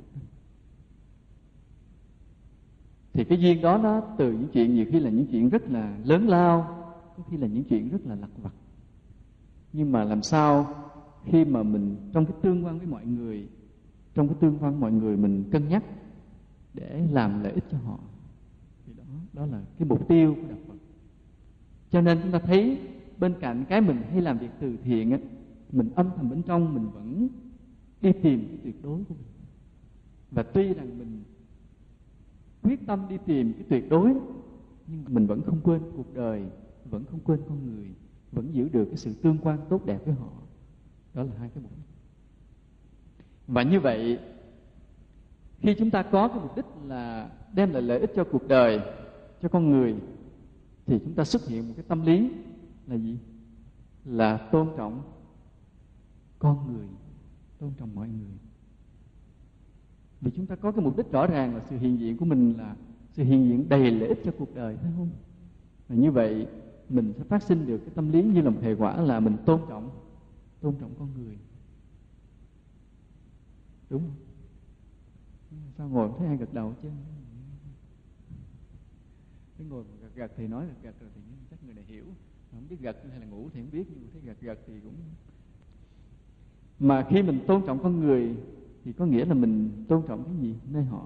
Thì cái duyên đó nó từ những chuyện nhiều khi là những chuyện rất là lớn lao, có khi là những chuyện rất là lặt vặt. Nhưng mà làm sao khi mà mình trong cái tương quan với mọi người, trong cái tương quan với mọi người mình cân nhắc để làm lợi ích cho họ, thì đó là cái mục tiêu của Đạo Phật. Cho nên chúng ta thấy bên cạnh cái mình hay làm việc từ thiện á, mình âm thầm bên trong mình vẫn đi tìm cái tuyệt đối của mình. Và tuy rằng mình quyết tâm đi tìm cái tuyệt đối, nhưng mình vẫn không quên cuộc đời, vẫn không quên con người, vẫn giữ được cái sự tương quan tốt đẹp với họ. Đó là hai cái mục đích. Và như vậy, khi chúng ta có cái mục đích là đem lại lợi ích cho cuộc đời, cho con người, thì chúng ta xuất hiện một cái tâm lý là gì? Là tôn trọng con người, tôn trọng mọi người. Vì chúng ta có cái mục đích rõ ràng là sự hiện diện của mình là sự hiện diện đầy lợi ích cho cuộc đời, phải không? Và như vậy mình sẽ phát sinh được cái tâm lý như là một hệ quả là mình tôn trọng con người. Đúng không? Sao ngồi thấy ai gật đầu chứ? Cái ngồi mà gật thì nói gật rồi thì chắc người này hiểu. Không biết gật hay là ngủ thì không biết, nhưng mà thấy gật thì cũng. Mà khi mình tôn trọng con người thì có nghĩa là mình tôn trọng cái gì nơi họ?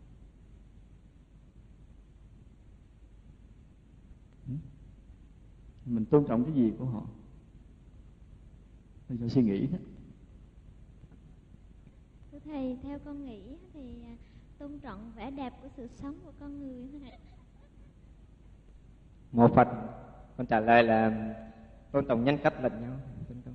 Mình tôn trọng cái gì của họ? Tôi cho suy nghĩ đó. Thưa Thầy, theo con nghĩ thì tôn trọng vẻ đẹp của sự sống của con người. Mô Phật, con trả lời là tôn trọng nhân cách lẫn nhau.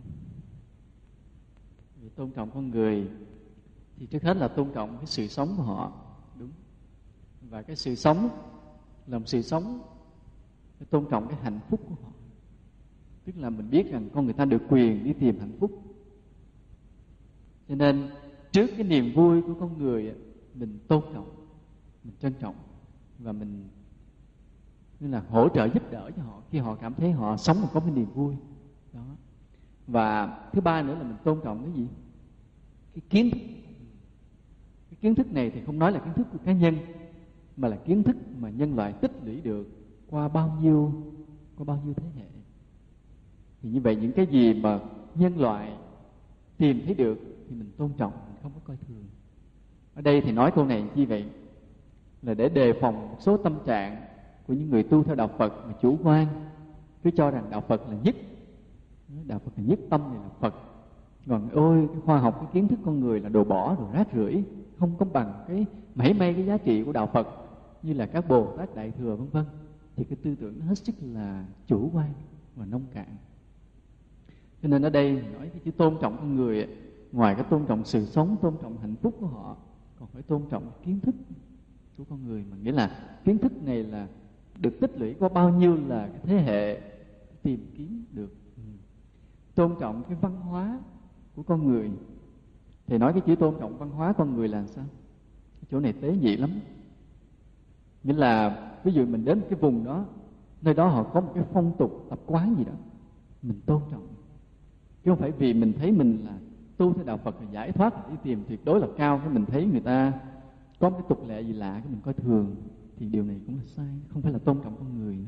Vì tôn trọng con người thì trước hết là tôn trọng cái sự sống của họ, đúng. Và cái sự sống là một sự sống phải tôn trọng cái hạnh phúc của họ. Tức là mình biết rằng con người ta được quyền đi tìm hạnh phúc. Cho nên trước cái niềm vui của con người, mình tôn trọng, mình trân trọng và mình như là hỗ trợ giúp đỡ cho họ khi họ cảm thấy họ sống mà có cái niềm vui đó. Và thứ ba nữa là mình tôn trọng cái gì? Cái kiến thức. Cái kiến thức này thì không nói là kiến thức của cá nhân, mà là kiến thức mà nhân loại tích lũy được qua bao nhiêu thế hệ. Thì như vậy những cái gì mà nhân loại tìm thấy được thì mình tôn trọng, mình không có coi thường. Ở đây thì nói câu này chi vậy? Là để đề phòng một số tâm trạng của những người tu theo Đạo Phật mà chủ quan, cứ cho rằng Đạo Phật là nhất, Đạo Phật là nhất tâm này là Phật. Còn ôi cái khoa học, cái kiến thức con người là đồ bỏ, đồ rác rưởi, không có bằng cái mảy may cái giá trị của Đạo Phật như là các Bồ Tát Đại Thừa vân vân. Thì cái tư tưởng nó hết sức là chủ quan và nông cạn. Cho nên ở đây nói cái chữ tôn trọng con người, ngoài cái tôn trọng sự sống, tôn trọng hạnh phúc của họ, còn phải tôn trọng kiến thức của con người. Mà nghĩa là kiến thức này là được tích lũy qua bao nhiêu là cái thế hệ tìm kiếm được. Tôn trọng cái văn hóa của con người. Thì nói cái chữ tôn trọng văn hóa con người là sao? Cái chỗ này tế nhị lắm. Nghĩa là ví dụ mình đến cái vùng đó, nơi đó họ có một cái phong tục tập quán gì đó, mình tôn trọng. Chứ không phải vì mình thấy mình là tu theo Đạo Phật là giải thoát, đi tìm tuyệt đối là cao, cái mình thấy người ta có một cái tục lệ gì lạ, cái mình coi thường, thì điều này cũng là sai, không phải là tôn trọng con người.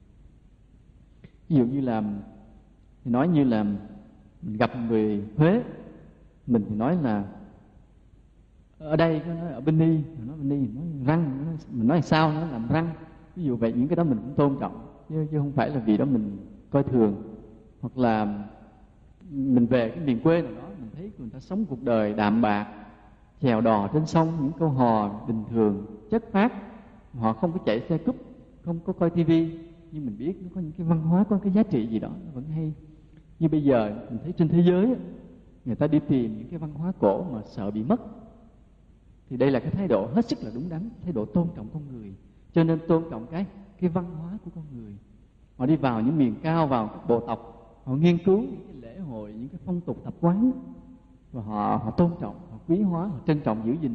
Ví dụ như là thì nói như là mình gặp người Huế, mình thì nói là ở đây, nó nói ở Bên Ni, mình nói Bên Ni, nói răng, mình nói sao nó làm răng. Ví dụ vậy, những cái đó mình cũng tôn trọng, chứ không phải là vì đó mình coi thường. Hoặc là mình về cái miền quê nào đó, mình thấy người ta sống cuộc đời đạm bạc, chèo đò trên sông, những câu hò bình thường, chất phác. Họ không có chạy xe cúp, không có coi tivi, nhưng mình biết nó có những cái văn hóa, có cái giá trị gì đó nó vẫn hay. Như bây giờ mình thấy trên thế giới người ta đi tìm những cái văn hóa cổ mà sợ bị mất, thì đây là cái thái độ hết sức là đúng đắn, thái độ tôn trọng con người. Cho nên tôn trọng cái văn hóa của con người. Họ đi vào những miền cao, vào các bộ tộc, họ nghiên cứu những cái lễ hội, những cái phong tục tập quán, và họ tôn trọng, họ quý hóa, họ trân trọng giữ gìn.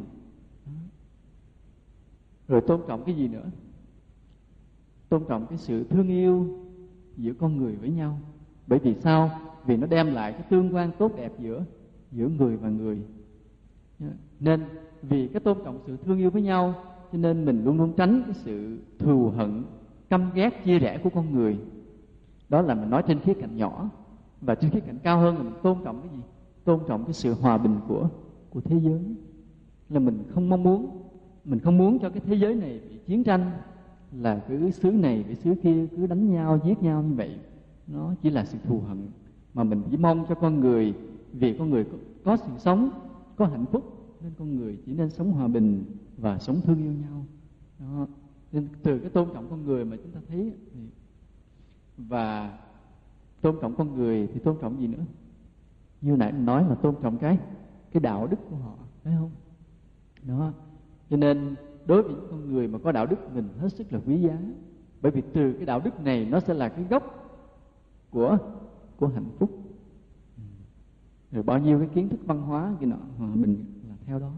Rồi tôn trọng cái gì nữa? Tôn trọng cái sự thương yêu giữa con người với nhau. Bởi vì sao? Vì nó đem lại cái tương quan tốt đẹp giữa người và người. Nên vì cái tôn trọng sự thương yêu với nhau, cho nên mình luôn luôn tránh cái sự thù hận, căm ghét, chia rẽ của con người. Đó là mình nói trên khía cạnh nhỏ. Và trên khía cạnh cao hơn là mình tôn trọng cái gì? Tôn trọng cái sự hòa bình của thế giới. Là mình không muốn cho cái thế giới này bị chiến tranh, là cứ xứ này với xứ kia cứ đánh nhau, giết nhau như vậy. Nó chỉ là sự thù hận. Mà mình chỉ mong cho con người, vì con người có sự sống, có hạnh phúc, nên con người chỉ nên sống hòa bình và sống thương yêu nhau. Đó. Nên từ cái tôn trọng con người mà chúng ta thấy, và tôn trọng con người thì tôn trọng gì nữa? Như nãy mình nói là tôn trọng cái đạo đức của họ, phải không? Đó. Cho nên đối với những con người mà có đạo đức, mình hết sức là quý giá. Bởi vì từ cái đạo đức này nó sẽ là cái gốc của hạnh phúc. Rồi bao nhiêu cái kiến thức văn hóa kia nọ, hòa bình là theo đó.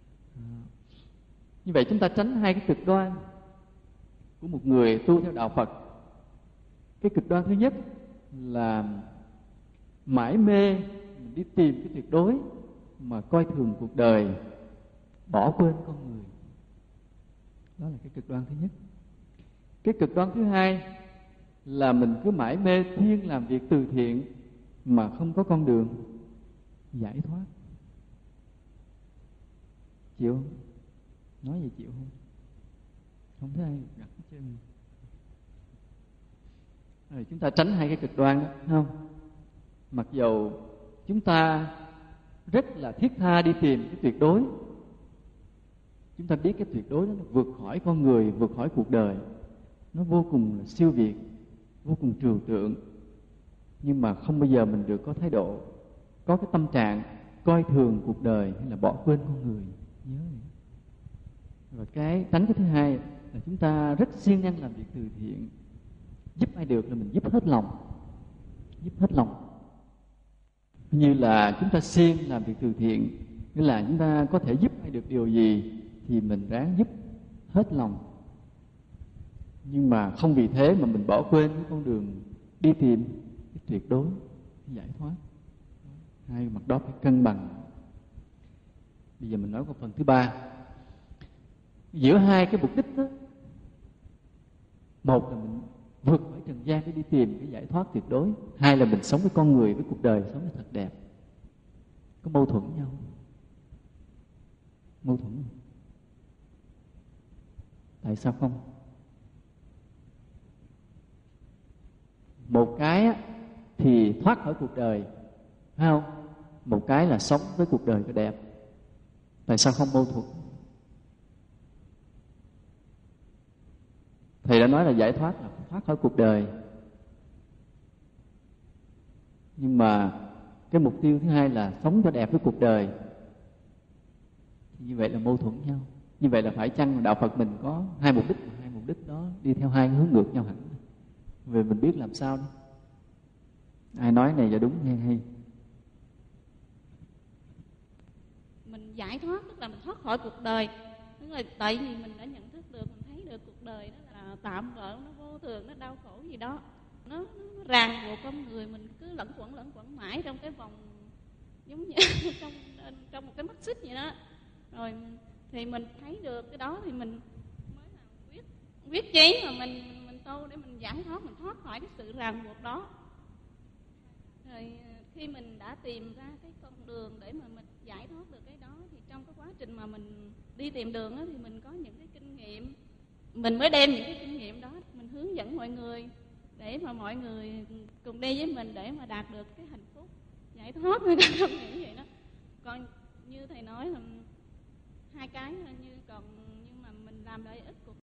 Như vậy chúng ta tránh hai cái cực đoan của một người tu theo đạo Phật. Cái cực đoan thứ nhất là mãi mê mình đi tìm cái tuyệt đối, mà coi thường cuộc đời, bỏ quên con người. Đó là cái cực đoan thứ nhất. Cái cực đoan thứ hai là mình cứ mãi mê thiên làm việc từ thiện mà không có con đường giải thoát. Chịu không? Nói gì chịu không? Không thấy ai gật hết trơn. Rồi chúng ta tránh hai cái cực đoan đó, không? Mặc dầu chúng ta rất là thiết tha đi tìm cái tuyệt đối, chúng ta biết cái tuyệt đối đó nó vượt khỏi con người, vượt khỏi cuộc đời, nó vô cùng là siêu việt, vô cùng trừu tượng. Nhưng mà không bao giờ mình được có thái độ, có cái tâm trạng coi thường cuộc đời hay là bỏ quên con người. Nhớ này. Và tránh cái thứ hai là chúng ta rất siêng năng làm việc từ thiện. Giúp ai được là mình giúp hết lòng. Giúp hết lòng. Như là chúng ta siêng làm việc từ thiện, nghĩa là chúng ta có thể giúp ai được điều gì thì mình ráng giúp hết lòng. Nhưng mà không vì thế mà mình bỏ quên cái con đường đi tìm cái tuyệt đối, cái giải thoát. Hai mặt đó phải cân bằng. Bây giờ mình nói qua phần thứ ba. Giữa hai cái mục đích đó, một là mình vượt khỏi trần gian để đi tìm cái giải thoát tuyệt đối, hai là mình sống với con người, với cuộc đời, sống thật đẹp. Có mâu thuẫn nhau? Mâu thuẫn không? Tại sao không? Một cái thì thoát khỏi cuộc đời, phải không? Một cái là sống với cuộc đời cho đẹp. Tại sao không mâu thuẫn? Thầy đã nói là giải thoát là thoát khỏi cuộc đời. Nhưng mà cái mục tiêu thứ hai là sống cho đẹp với cuộc đời. Như vậy là mâu thuẫn nhau. Như vậy là phải chăng đạo Phật mình có hai mục đích, mà hai mục đích đó đi theo hai hướng ngược nhau hẳn. Về mình biết làm sao đó. Ai nói này là đúng hay? Mình giải thoát tức là mình thoát khỏi cuộc đời. Tức là tại vì mình đã nhận thức được, mình thấy được cuộc đời đó là tạm bợ, nó vô thường, nó đau khổ gì đó, nó ràng buộc con người mình cứ lẫn quẩn mãi trong cái vòng giống như trong một cái mắt xích vậy đó. Rồi thì mình thấy được cái đó thì mình mới là quyết chí mà mình tu để mình giải thoát, mình thoát khỏi cái sự ràng buộc đó. Rồi khi mình đã tìm ra cái con đường để mà mình giải thoát được cái đó, thì trong cái quá trình mà mình đi tìm đường đó, thì mình có những cái kinh nghiệm, mình mới đem những cái kinh nghiệm đó mình hướng dẫn mọi người để mà mọi người cùng đi với mình để mà đạt được cái hạnh phúc giải thoát. Người ta không nghĩ vậy đó. Còn như thầy nói là hai cái như còn, nhưng mà mình làm lợi ích của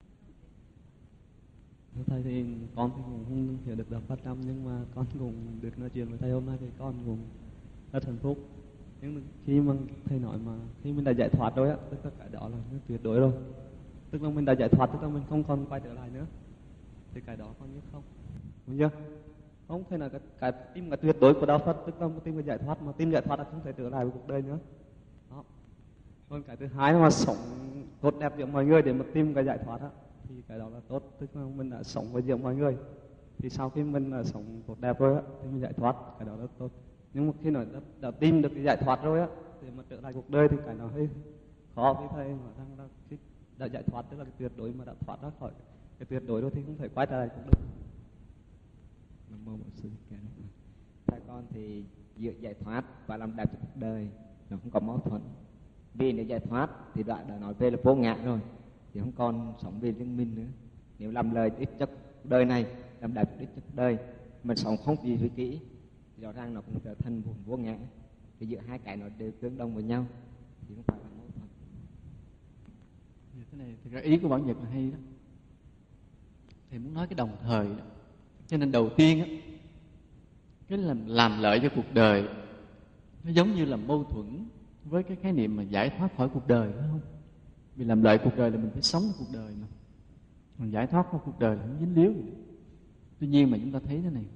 thầy thì con thì cũng không hiểu được đạo Phật lắm, nhưng mà con cũng được nói chuyện với thầy hôm nay thì con cũng rất hạnh phúc. Nhưng khi mà thầy nói mà khi mình đã giải thoát rồi á, tức là cái đó là nó tuyệt đối rồi. Tức là mình đã giải thoát, tức là mình không còn quay trở lại nữa. Thì cái đó con như không. Đúng chưa? Không thể là cái tìm cái tuyệt đối của đạo Phật, tức là tìm cái giải thoát, mà tìm giải thoát là không thể trở lại với cuộc đời nữa. Đó. Còn cái thứ hai là sống tốt đẹp giữa mọi người để mà tìm cái giải thoát á, thì cái đó là tốt, tức là mình đã sống với giữa mọi người. Thì sau khi mình đã sống tốt đẹp rồi á, thì mình giải thoát, cái đó là tốt. Nhưng mà khi nó đã tìm được cái giải thoát rồi á, để mà trở lại cuộc đời thì cái nó hơi khó với thầy, nói rằng là cái đã giải thoát tức là cái tuyệt đối, mà đã thoát ra khỏi cái tuyệt đối rồi thì không thể quay trở lại cuộc đời. Nam mô Bổn Sư Thích Ca Mâu Ni Phật. Theo con thì giữa giải thoát và làm đẹp cho cuộc đời nó không có mâu thuẫn. Vì nếu giải thoát thì đã nói về là vô ngã rồi, thì không còn sống vì riêng mình nữa. Nếu làm lời ích cho đời này, làm đẹp ích cho cuộc đời, mình sống không vì suy kỹ thì rõ ràng nó cũng trở thành vô ngã. Thì giữa hai cái nó đều tương đồng với nhau thì không phải là mâu thuẫn. Cái này thực ra ý của bản dịch là hay đó. Thầy muốn nói cái đồng thời đó. Cho nên đầu tiên á, cái làm lợi cho cuộc đời nó giống như là mâu thuẫn với cái khái niệm mà giải thoát khỏi cuộc đời, phải không? Vì làm lợi cuộc đời là mình phải sống cuộc đời mà. Còn giải thoát khỏi cuộc đời là không dính líu gì. Tuy nhiên mà chúng ta thấy thế này,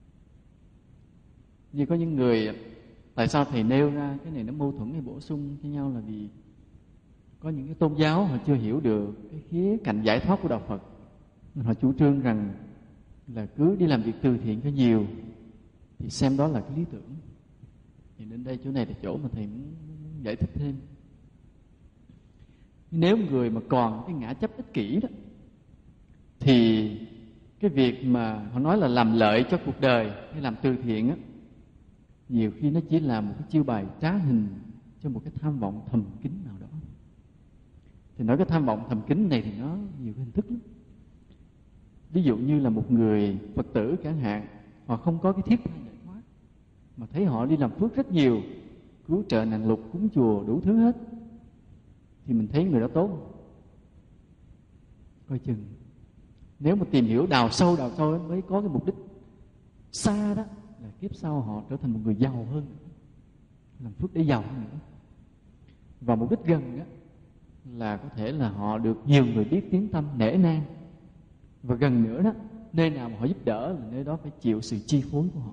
như có những người, tại sao thầy nêu ra cái này nó mâu thuẫn hay bổ sung cho nhau là vì có những cái tôn giáo họ chưa hiểu được cái khía cạnh giải thoát của đạo Phật. Họ chủ trương rằng là cứ đi làm việc từ thiện cho nhiều thì xem đó là cái lý tưởng. Thì đến đây chỗ này là chỗ mà thầy muốn giải thích thêm. Nếu người mà còn cái ngã chấp ích kỷ đó, thì cái việc mà họ nói là làm lợi cho cuộc đời hay làm từ thiện á, nhiều khi nó chỉ là một cái chiêu bài trá hình cho một cái tham vọng thầm kín nào đó. Thì nói cái tham vọng thầm kín này thì nó nhiều hình thức lắm. Ví dụ như là một người Phật tử chẳng hạn, họ không có cái thiết tha giải thoát, mà thấy họ đi làm phước rất nhiều, cứu trợ nạn lụt, cúng chùa, đủ thứ hết, thì mình thấy người đó tốt không? Coi chừng. Nếu mà tìm hiểu đào sâu mới có cái mục đích xa đó, là kiếp sau họ trở thành một người giàu hơn, làm phước để giàu hơn nữa. Và mục đích gần đó là có thể là họ được nhiều người biết tiếng tăm nể nang. Và gần nữa đó, nơi nào mà họ giúp đỡ là nơi đó phải chịu sự chi phối của họ.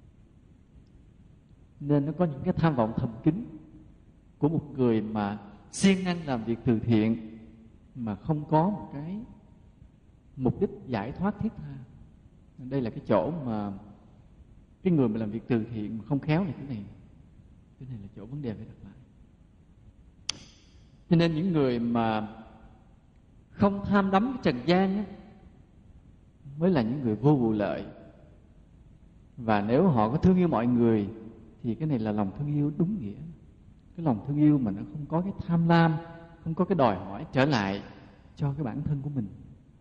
Nên nó có những cái tham vọng thầm kín của một người mà siêng năng làm việc từ thiện mà không có một cái mục đích giải thoát thiết tha. Đây là cái chỗ mà cái người mà làm việc từ thiện mà không khéo là cái này là chỗ vấn đề phải đặt lại. Cho nên những người mà không tham đắm cái trần gian á, mới là những người vô vụ lợi. Và nếu họ có thương yêu mọi người thì cái này là lòng thương yêu đúng nghĩa. Cái lòng thương yêu mà nó không có cái tham lam, không có cái đòi hỏi trở lại cho cái bản thân của mình.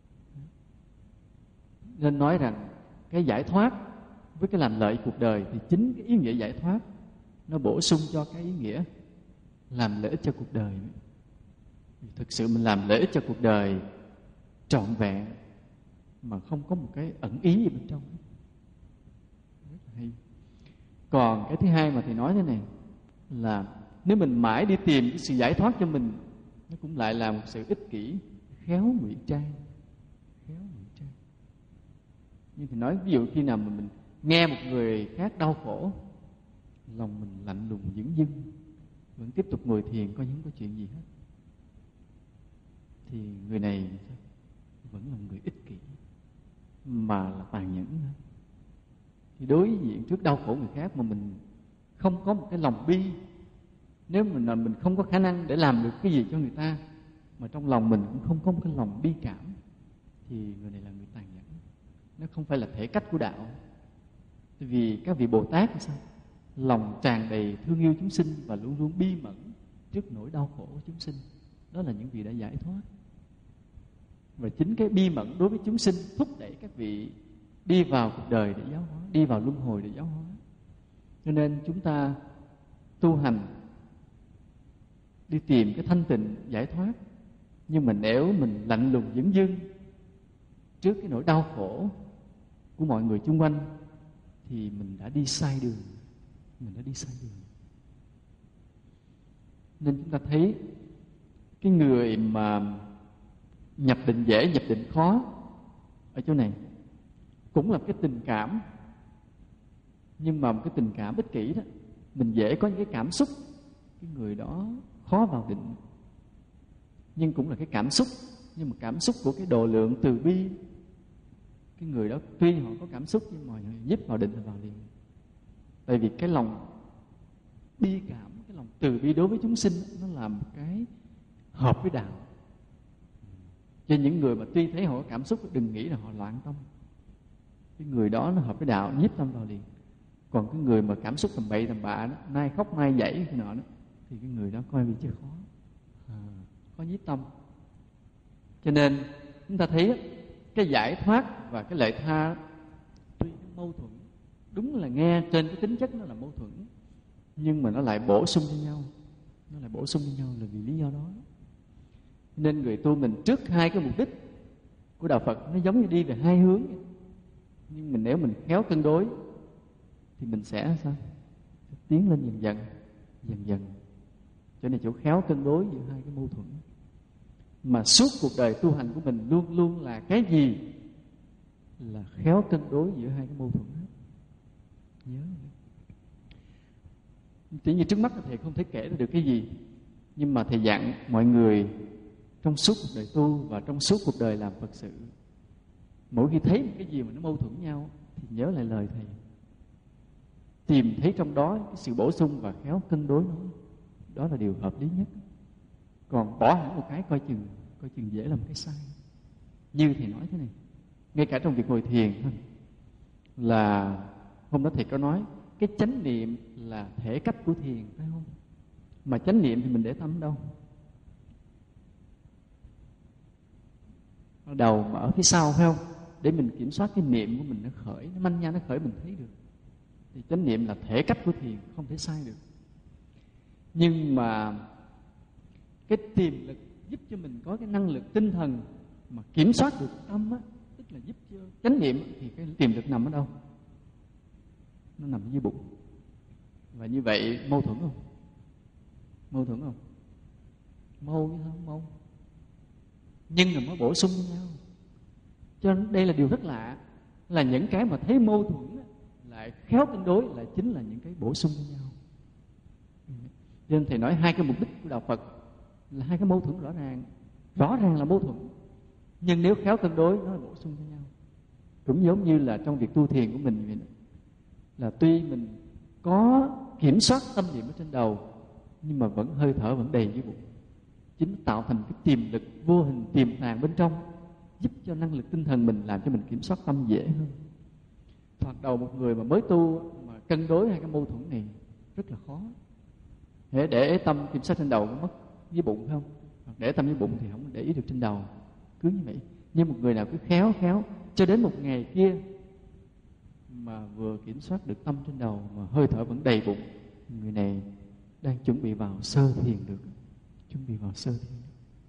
Nên nói rằng cái giải thoát với cái làm lợi cuộc đời thì chính cái ý nghĩa giải thoát nó bổ sung cho cái ý nghĩa làm lợi ích cho cuộc đời. Thực sự mình làm lợi ích cho cuộc đời trọn vẹn mà không có một cái ẩn ý gì bên trong. Rất là hay. Còn cái thứ hai mà thầy nói thế này là nếu mình mãi đi tìm cái sự giải thoát cho mình, nó cũng lại là một sự ích kỷ, khéo ngụy trang. Nhưng thì nói ví dụ khi nào mà mình nghe một người khác đau khổ, lòng mình lạnh lùng dửng dưng, vẫn tiếp tục ngồi thiền coi như không có chuyện gì hết, thì người này vẫn là người ích kỷ mà là tàn nhẫn nữa. Thì đối diện trước đau khổ người khác mà mình không có một cái lòng bi, nếu mình không có khả năng để làm được cái gì cho người ta, mà trong lòng mình cũng không có một cái lòng bi cảm, thì người này là người tàn nhẫn. Nó không phải là thể cách của đạo. Vì các vị Bồ Tát là sao? Lòng tràn đầy thương yêu chúng sinh và luôn luôn bi mẫn trước nỗi đau khổ của chúng sinh. Đó là những vị đã giải thoát. Và chính cái bi mẫn đối với chúng sinh thúc đẩy các vị đi vào cuộc đời để giáo hóa, đi vào luân hồi để giáo hóa. Cho nên chúng ta tu hành đi tìm cái thanh tịnh giải thoát. Nhưng mà nếu mình lạnh lùng dửng dưng trước cái nỗi đau khổ của mọi người chung quanh thì mình đã đi sai đường. Nên chúng ta thấy cái người mà nhập định dễ, nhập định khó ở chỗ này cũng là cái tình cảm, nhưng mà một cái tình cảm ích kỷ đó, mình dễ có những cái cảm xúc, cái người đó khó vào định. Nhưng cũng là cái cảm xúc, nhưng mà cảm xúc của cái độ lượng từ bi. Cái người đó tuy họ có cảm xúc nhưng mà giúp vào định là vào liền. Tại vì cái lòng bi cảm, cái lòng lòng từ bi đối với chúng sinh, nó là một cái hợp với đạo. Cho những người mà tuy thấy họ có cảm xúc, đừng nghĩ là họ loạn tâm. Cái người đó nó hợp với đạo, nhiếp tâm vào liền. Còn cái người mà cảm xúc tầm bậy tầm bạ đó, nay khóc nay dãy cái nọ đó, thì cái người đó coi bị chứ khó, có nhiếp tâm. Cho nên chúng ta thấy cái giải thoát và cái lợi tha tuy nó mâu thuẫn, đúng là nghe trên cái tính chất nó là mâu thuẫn, nhưng mà nó lại bổ sung cho nhau. Nó lại bổ sung cho nhau là vì lý do đó. Nên người tu mình trước hai cái mục đích của đạo Phật nó giống như đi về hai hướng. Nhưng mình nếu mình khéo cân đối thì mình sẽ sao? Tiến lên dần dần. Cho nên chỗ khéo cân đối giữa hai cái mâu thuẫn. Mà suốt cuộc đời tu hành của mình luôn luôn là cái gì? Là khéo cân đối giữa hai cái mâu thuẫn hết. Nhớ. Chỉ như trước mắt thầy không thể kể được cái gì, nhưng mà thầy dặn mọi người trong suốt cuộc đời tu và trong suốt cuộc đời làm Phật sự, mỗi khi thấy một cái gì mà nó mâu thuẫn nhau thì nhớ lại lời thầy, tìm thấy trong đó cái sự bổ sung và khéo cân đối nó. Đó là điều hợp lý nhất. Còn bỏ hẳn một cái coi chừng dễ làm cái sai. Như thầy nói thế này, ngay cả trong việc ngồi thiền thôi, là hôm đó thầy có nói cái chánh niệm là thể cách của thiền, phải không? Mà chánh niệm thì mình để tâm đâu? Ở đầu mà ở phía sau, phải không? Để mình kiểm soát cái niệm của mình nó khởi, nó manh nha nó khởi, mình thấy được. Thì chánh niệm là thể cách của thiền, không thể sai được. Nhưng mà cái tiềm lực giúp cho mình có cái năng lực tinh thần mà kiểm soát được tâm á, tức là giúp cho chánh niệm, thì cái tiềm lực nằm ở đâu? Nó nằm dưới bụng. Và như vậy mâu thuẫn không? Mâu thuẫn không? Mâu chứ không mâu. Nhưng mà nó bổ sung với nhau. Cho nên đây là điều rất lạ, là những cái mà thấy mâu thuẫn lại khéo cân đối lại chính là những cái bổ sung với nhau. Cho nên thầy nói hai cái mục đích của đạo Phật là hai cái mâu thuẫn rõ ràng là mâu thuẫn, nhưng nếu khéo cân đối nó là bổ sung với nhau. Cũng giống như là trong việc tu thiền của mình vậy đó, là tuy mình có kiểm soát tâm niệm ở trên đầu, nhưng mà vẫn hơi thở vẫn đầy dưới bụng, chính tạo thành cái tiềm lực vô hình tiềm tàng bên trong, giúp cho năng lực tinh thần mình, làm cho mình kiểm soát tâm dễ hơn. Thoạt đầu một người mà mới tu mà cân đối hai cái mâu thuẫn này rất là khó. Để tâm kiểm soát trên đầu nó mất dưới bụng, phải không? Hoặc để tâm dưới bụng thì không để ý được trên đầu, cứ như vậy. Nhưng một người nào cứ khéo cho đến một ngày kia mà vừa kiểm soát được tâm trên đầu mà hơi thở vẫn đầy bụng, người này đang chuẩn bị vào sơ thiền được. Chuẩn bị vào sơ thiền.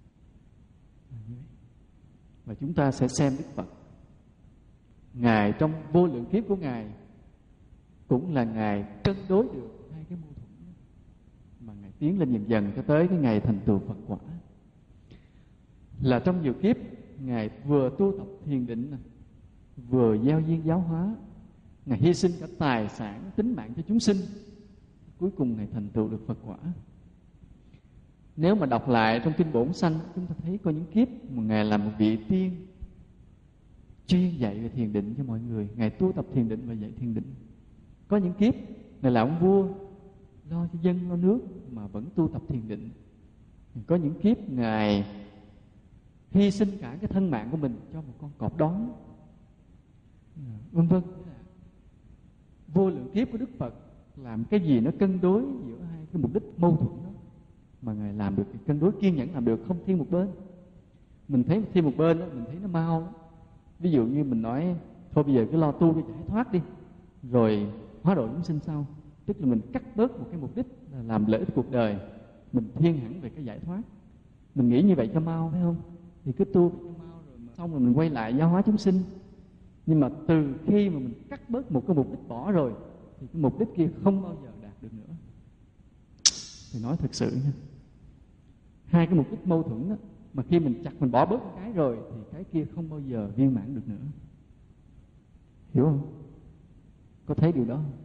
Và chúng ta sẽ xem Đức Phật, Ngài trong vô lượng kiếp của Ngài cũng là Ngài cân đối được hai cái mâu thuẫn, mà Ngài tiến lên dần cho tới cái ngày thành tựu Phật quả. Là trong nhiều kiếp Ngài vừa tu tập thiền định, vừa gieo duyên giáo hóa, Ngài hy sinh cả tài sản, tính mạng cho chúng sinh, cuối cùng Ngài thành tựu được Phật quả. Nếu mà đọc lại trong kinh Bổn Sanh, chúng ta thấy có những kiếp mà Ngài là một vị tiên chuyên dạy về thiền định cho mọi người. Ngài tu tập thiền định và dạy thiền định. Có những kiếp Ngài là ông vua lo cho dân lo nước mà vẫn tu tập thiền định. Có những kiếp Ngài hy sinh cả cái thân mạng của mình cho một con cọp đón, vân vân. Vô lượng kiếp của Đức Phật làm cái gì nó cân đối giữa hai cái mục đích mâu thuẫn đó, mà Ngài làm được, cân đối kiên nhẫn làm được, không thiên một bên. Mình thấy thiên một bên đó, mình thấy nó mau lắm. Ví dụ như mình nói thôi bây giờ cứ lo tu cho giải thoát đi, rồi hóa độ chúng sinh sau. Tức là mình cắt bớt một cái mục đích là làm lợi ích cuộc đời, mình thiên hẳn về cái giải thoát. Mình nghĩ như vậy cho mau, phải không? Thì cứ tu cho mau rồi mà xong rồi mình quay lại giáo hóa chúng sinh. Nhưng mà từ khi mà mình cắt bớt một cái mục đích bỏ rồi, thì cái mục đích kia không bao giờ đạt được nữa. Thì nói thật sự nha, hai cái mục đích mâu thuẫn đó, mà khi mình chặt mình bỏ bớt một cái rồi thì cái kia không bao giờ viên mãn được nữa. Hiểu không? Có thấy điều đó không?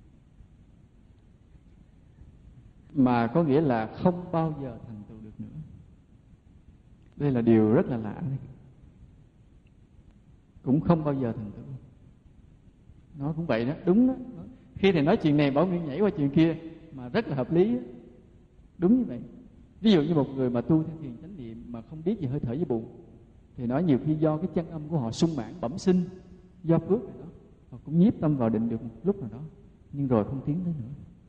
Mà có nghĩa là không bao giờ thành tựu được nữa. Đây là điều rất là lạ đấy. Cũng không bao giờ thành tựu. Nó cũng vậy đó, đúng đó. Khi thầy nói chuyện này, Bảo Nguyên nhảy qua chuyện kia mà rất là hợp lý. Đúng như vậy. Ví dụ như một người mà tu theo thiền chánh niệm mà không biết gì hơi thở với bụng, thì nói nhiều khi do cái chân âm của họ sung mãn bẩm sinh, do phước rồi đó, họ cũng nhiếp tâm vào định được một lúc nào đó, nhưng rồi không tiến tới nữa.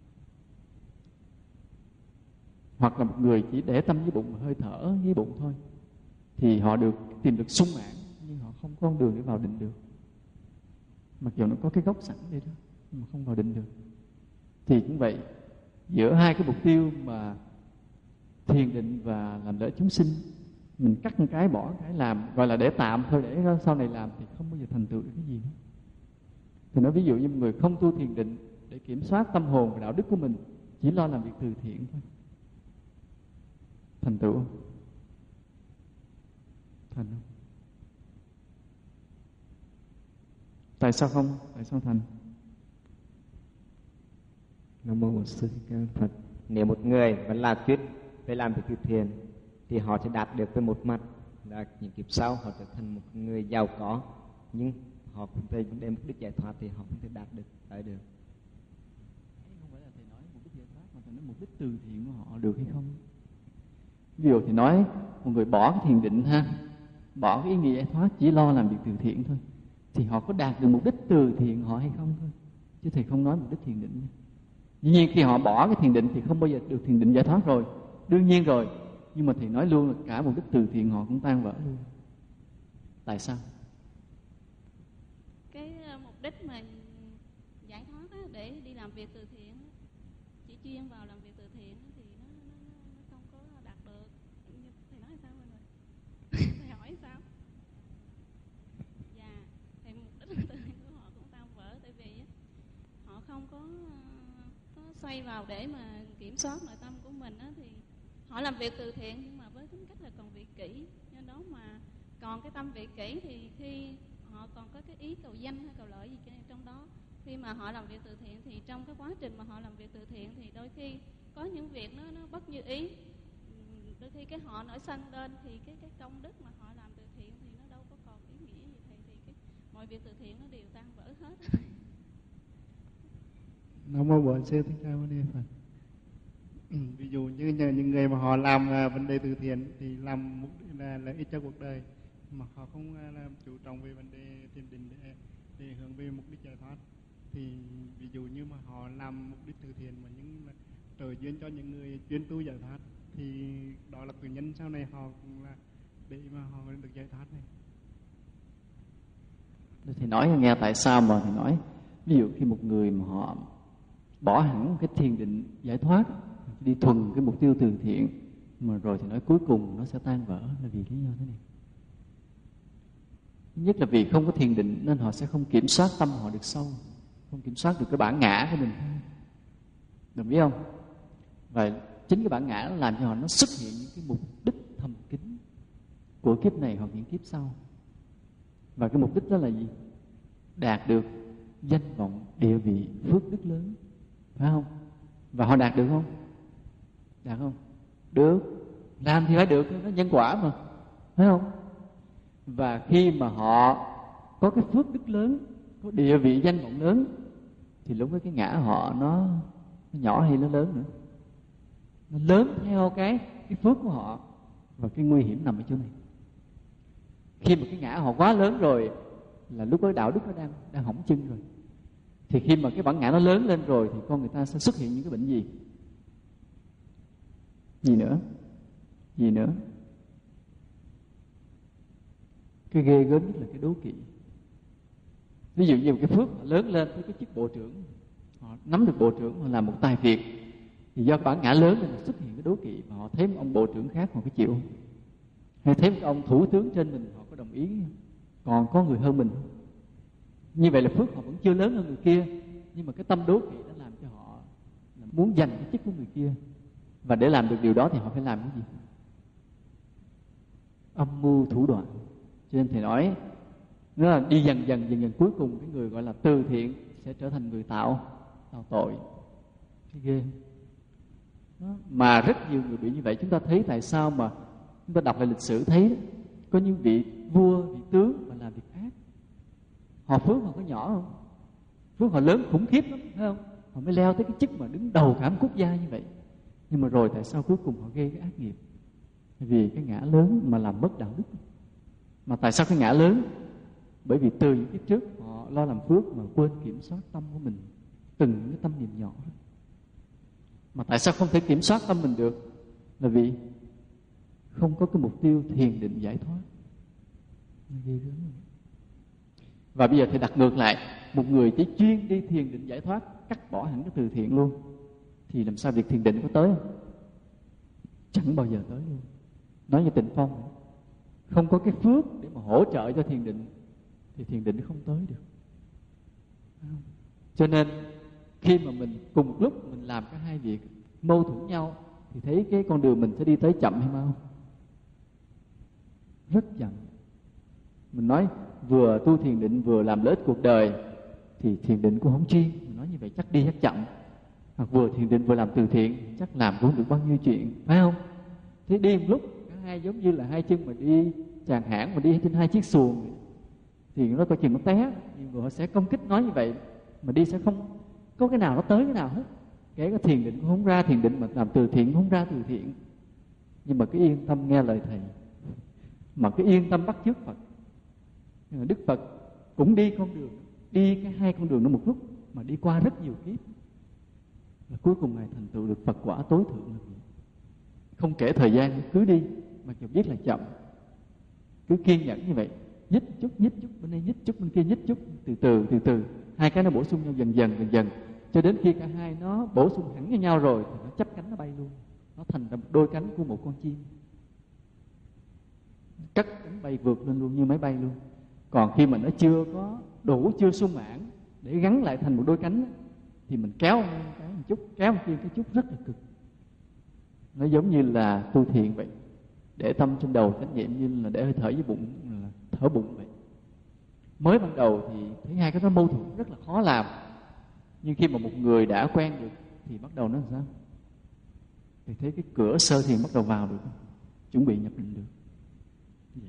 Hoặc là một người chỉ để tâm với bụng, hơi thở với bụng thôi, thì họ tìm được sung mãn, nhưng họ không có con đường để vào định được. Mặc dù nó có cái gốc sẵn đây đó, nhưng mà không vào định được. Thì cũng vậy, giữa hai cái mục tiêu mà thiền định và làm lợi chúng sinh, mình cắt một cái bỏ cái làm, gọi là để tạm thôi, để sau này làm, thì không bao giờ thành tựu được cái gì hết. Thì nói ví dụ như một người không tu thiền định để kiểm soát tâm hồn và đạo đức của mình, chỉ lo làm việc từ thiện thôi, thành tựu không? Thành không? Tại sao không? Tại sao thành? Nam mô Bổn Sư Thích Ca Mâu Ni Phật. Nếu một người vẫn là chuyên về làm việc từ thiện, thì họ sẽ đạt được với một mặt là những kiếp sau họ trở thành một người giàu có, nhưng họ không thể vấn đề mục đích giải thoát thì họ không thể đạt được tới được. Không phải là thầy nói mục đích giải thoát, mà thầy nói mục đích từ thiện của họ được hay không. Ví dụ thì nói một người bỏ cái thiền định ha, bỏ cái ý nghĩa giải thoát, chỉ lo làm việc từ thiện thôi, thì họ có đạt được mục đích từ thiện họ hay không thôi, chứ thầy không nói mục đích thiền định. Dĩ nhiên khi họ bỏ cái thiền định thì không bao giờ được thiền định giải thoát rồi, đương nhiên rồi. Nhưng mà thầy nói luôn là cả mục đích từ thiện họ cũng tan vỡ luôn. Tại sao? Cái mục đích mà giải thoát á, để đi làm việc từ thiện á, chỉ chuyên vào làm việc từ thiện á, thì nó không có đạt được. Thầy nói sao rồi? Thầy hỏi sao? Dạ, thì mục đích từ thiện của họ cũng tan vỡ, tại vì á, họ không có xoay vào để mà kiểm soát nội tâm của mình á, thì họ làm việc từ thiện nhưng mà với tính cách là còn vị kỷ, nên đó mà còn cái tâm vị kỷ thì khi họ còn có cái ý cầu danh hay cầu lợi gì trong đó, khi mà họ làm việc từ thiện thì trong cái quá trình mà họ làm việc từ thiện thì đôi khi có những việc nó bất như ý, đôi khi cái họ nổi sân lên thì cái công đức mà họ làm từ thiện thì nó đâu có còn ý nghĩa gì, thầy, thì mọi việc từ thiện nó đều tan vỡ hết. Nam mô Bổn Sư Thích Ca Mâu Ni Phật. Ví dụ như những người mà họ làm vấn đề từ thiện thì làm mục đích là lợi ích cho cuộc đời, mà họ không chú trọng về vấn đề thiền định để hướng về mục đích giải thoát, thì ví dụ như mà họ làm mục đích từ thiện mà những trợ duyên cho những người chuyên tu giải thoát, thì đó là tự nhân sau này họ cũng là để mà họ được giải thoát này. Thì nói nghe tại sao mà thì nói, ví dụ khi một người mà họ bỏ hẳn cái thiền định giải thoát, đi thuần cái mục tiêu từ thiện, mà rồi thì nói cuối cùng nó sẽ tan vỡ, là vì lý do thế này. Thứ nhất là vì không có thiền định nên họ sẽ không kiểm soát tâm họ được sâu, không kiểm soát được cái bản ngã của mình, đồng ý không? Và chính cái bản ngã nó làm cho họ nó xuất hiện những cái mục đích thầm kín của kiếp này hoặc những kiếp sau. Và cái mục đích đó là gì? Đạt được danh vọng, địa vị, phước đức lớn, phải không? Và họ đạt được không? Đạt không? Được. Làm thì phải được, nó nhân quả mà, phải không? Và khi mà họ có cái phước đức lớn, có địa vị danh vọng lớn, thì lúc đó cái ngã họ nó nhỏ hay nó lớn nữa? Nó lớn theo cái phước của họ. Và cái nguy hiểm nằm ở chỗ này. Khi mà cái ngã họ quá lớn rồi là lúc đó đạo đức nó đang hỏng chân rồi. Thì khi mà cái bản ngã nó lớn lên rồi thì con người ta sẽ xuất hiện những cái bệnh gì? Gì nữa? Gì nữa? Cái ghê gớm nhất là cái đố kỵ. Ví dụ như một cái phước họ lớn lên với cái chức bộ trưởng, họ nắm được bộ trưởng, họ làm một tài việc, thì do bản ngã lớn nên là xuất hiện cái đố kỵ, và họ thấy một ông bộ trưởng khác họ có chịu không? Hay thấy một ông thủ tướng trên mình họ có đồng ý không? Còn có người hơn mình không? Như vậy là phước họ vẫn chưa lớn hơn người kia, nhưng mà cái tâm đố kỵ đã làm cho họ muốn giành cái chức của người kia. Và để làm được điều đó thì họ phải làm cái gì? Âm mưu thủ đoạn. Cho nên thầy nói nó là đi dần dần cuối cùng cái người gọi là từ thiện sẽ trở thành người tạo tội. Cái ghê đó. Mà rất nhiều người bị như vậy. Chúng ta thấy tại sao mà chúng ta đọc lại lịch sử thấy có những vị vua, vị tướng mà làm việc ác. Họ phước họ có nhỏ không? Phước họ lớn khủng khiếp lắm, phải không? Họ mới leo tới cái chức mà đứng đầu cả một quốc gia như vậy. Nhưng mà rồi tại sao cuối cùng họ gây cái ác nghiệp? Vì cái ngã lớn mà làm mất đạo đức. Mà tại sao cái ngã lớn? Bởi vì từ những kiếp trước họ lo làm phước mà quên kiểm soát tâm của mình, từng cái tâm niệm nhỏ đó. Mà tại sao không thể kiểm soát tâm mình được? Là vì không có cái mục tiêu thiền định giải thoát. Và bây giờ thì đặt ngược lại, một người chỉ chuyên đi thiền định giải thoát, cắt bỏ hẳn cái từ thiện luôn, thì làm sao việc thiền định có tới không? Chẳng bao giờ tới luôn. Nói như Tịnh Phong, không có cái phước để mà hỗ trợ cho thiền định thì thiền định không tới được. Cho nên khi mà mình cùng một lúc mình làm cả hai việc mâu thuẫn nhau thì thấy cái con đường mình sẽ đi tới chậm hay mau? Rất chậm. Mình nói vừa tu thiền định vừa làm lợi ích cuộc đời thì thiền định cũng không chuyên. Mình nói như vậy chắc đi chắc chậm. Hoặc vừa thiền định vừa làm từ thiện chắc làm cũng không được bao nhiêu chuyện, phải không? Thế đi một lúc cả hai giống như là hai chân mà đi tràn hãng mà đi trên hai chiếc xuồng thì nó coi chừng nó té. Nhưng họ sẽ công kích nói như vậy mà đi sẽ không có cái nào nó tới cái nào hết. Kể cả thiền định cũng không ra thiền định, mà làm từ thiện cũng không ra từ thiện. Nhưng mà cứ yên tâm nghe lời thầy, mà cứ yên tâm bắt chước Phật. Nhưng mà Đức Phật cũng đi con đường, đi cái hai con đường đó một lúc mà đi qua rất nhiều kiếp, và cuối cùng Ngài thành tựu được Phật quả tối thượng là gì? Không kể thời gian, cứ đi, mặc dù biết là chậm, cứ kiên nhẫn như vậy, nhích chút bên đây, nhích chút bên kia, nhích chút, từ từ, hai cái nó bổ sung nhau dần dần, cho đến khi cả hai nó bổ sung hẳn với nhau rồi thì nó chắp cánh nó bay luôn, nó thành ra một đôi cánh của một con chim, cất cánh bay vượt lên luôn như máy bay luôn. Còn khi mà nó chưa có đủ, chưa sung mãn để gắn lại thành một đôi cánh thì mình kéo cái một chút, kéo một kia cái chút, rất là cực. Nó giống như là tu thiền vậy, để tâm trong đầu chánh niệm như là để hơi thở với bụng, là thở bụng vậy. Mới ban đầu thì thấy hai cái đó mâu thuẫn rất là khó làm, nhưng khi mà một người đã quen được thì bắt đầu nó làm sao? Thì thấy cái cửa sơ thiền bắt đầu vào được, chuẩn bị nhập định được. Vậy.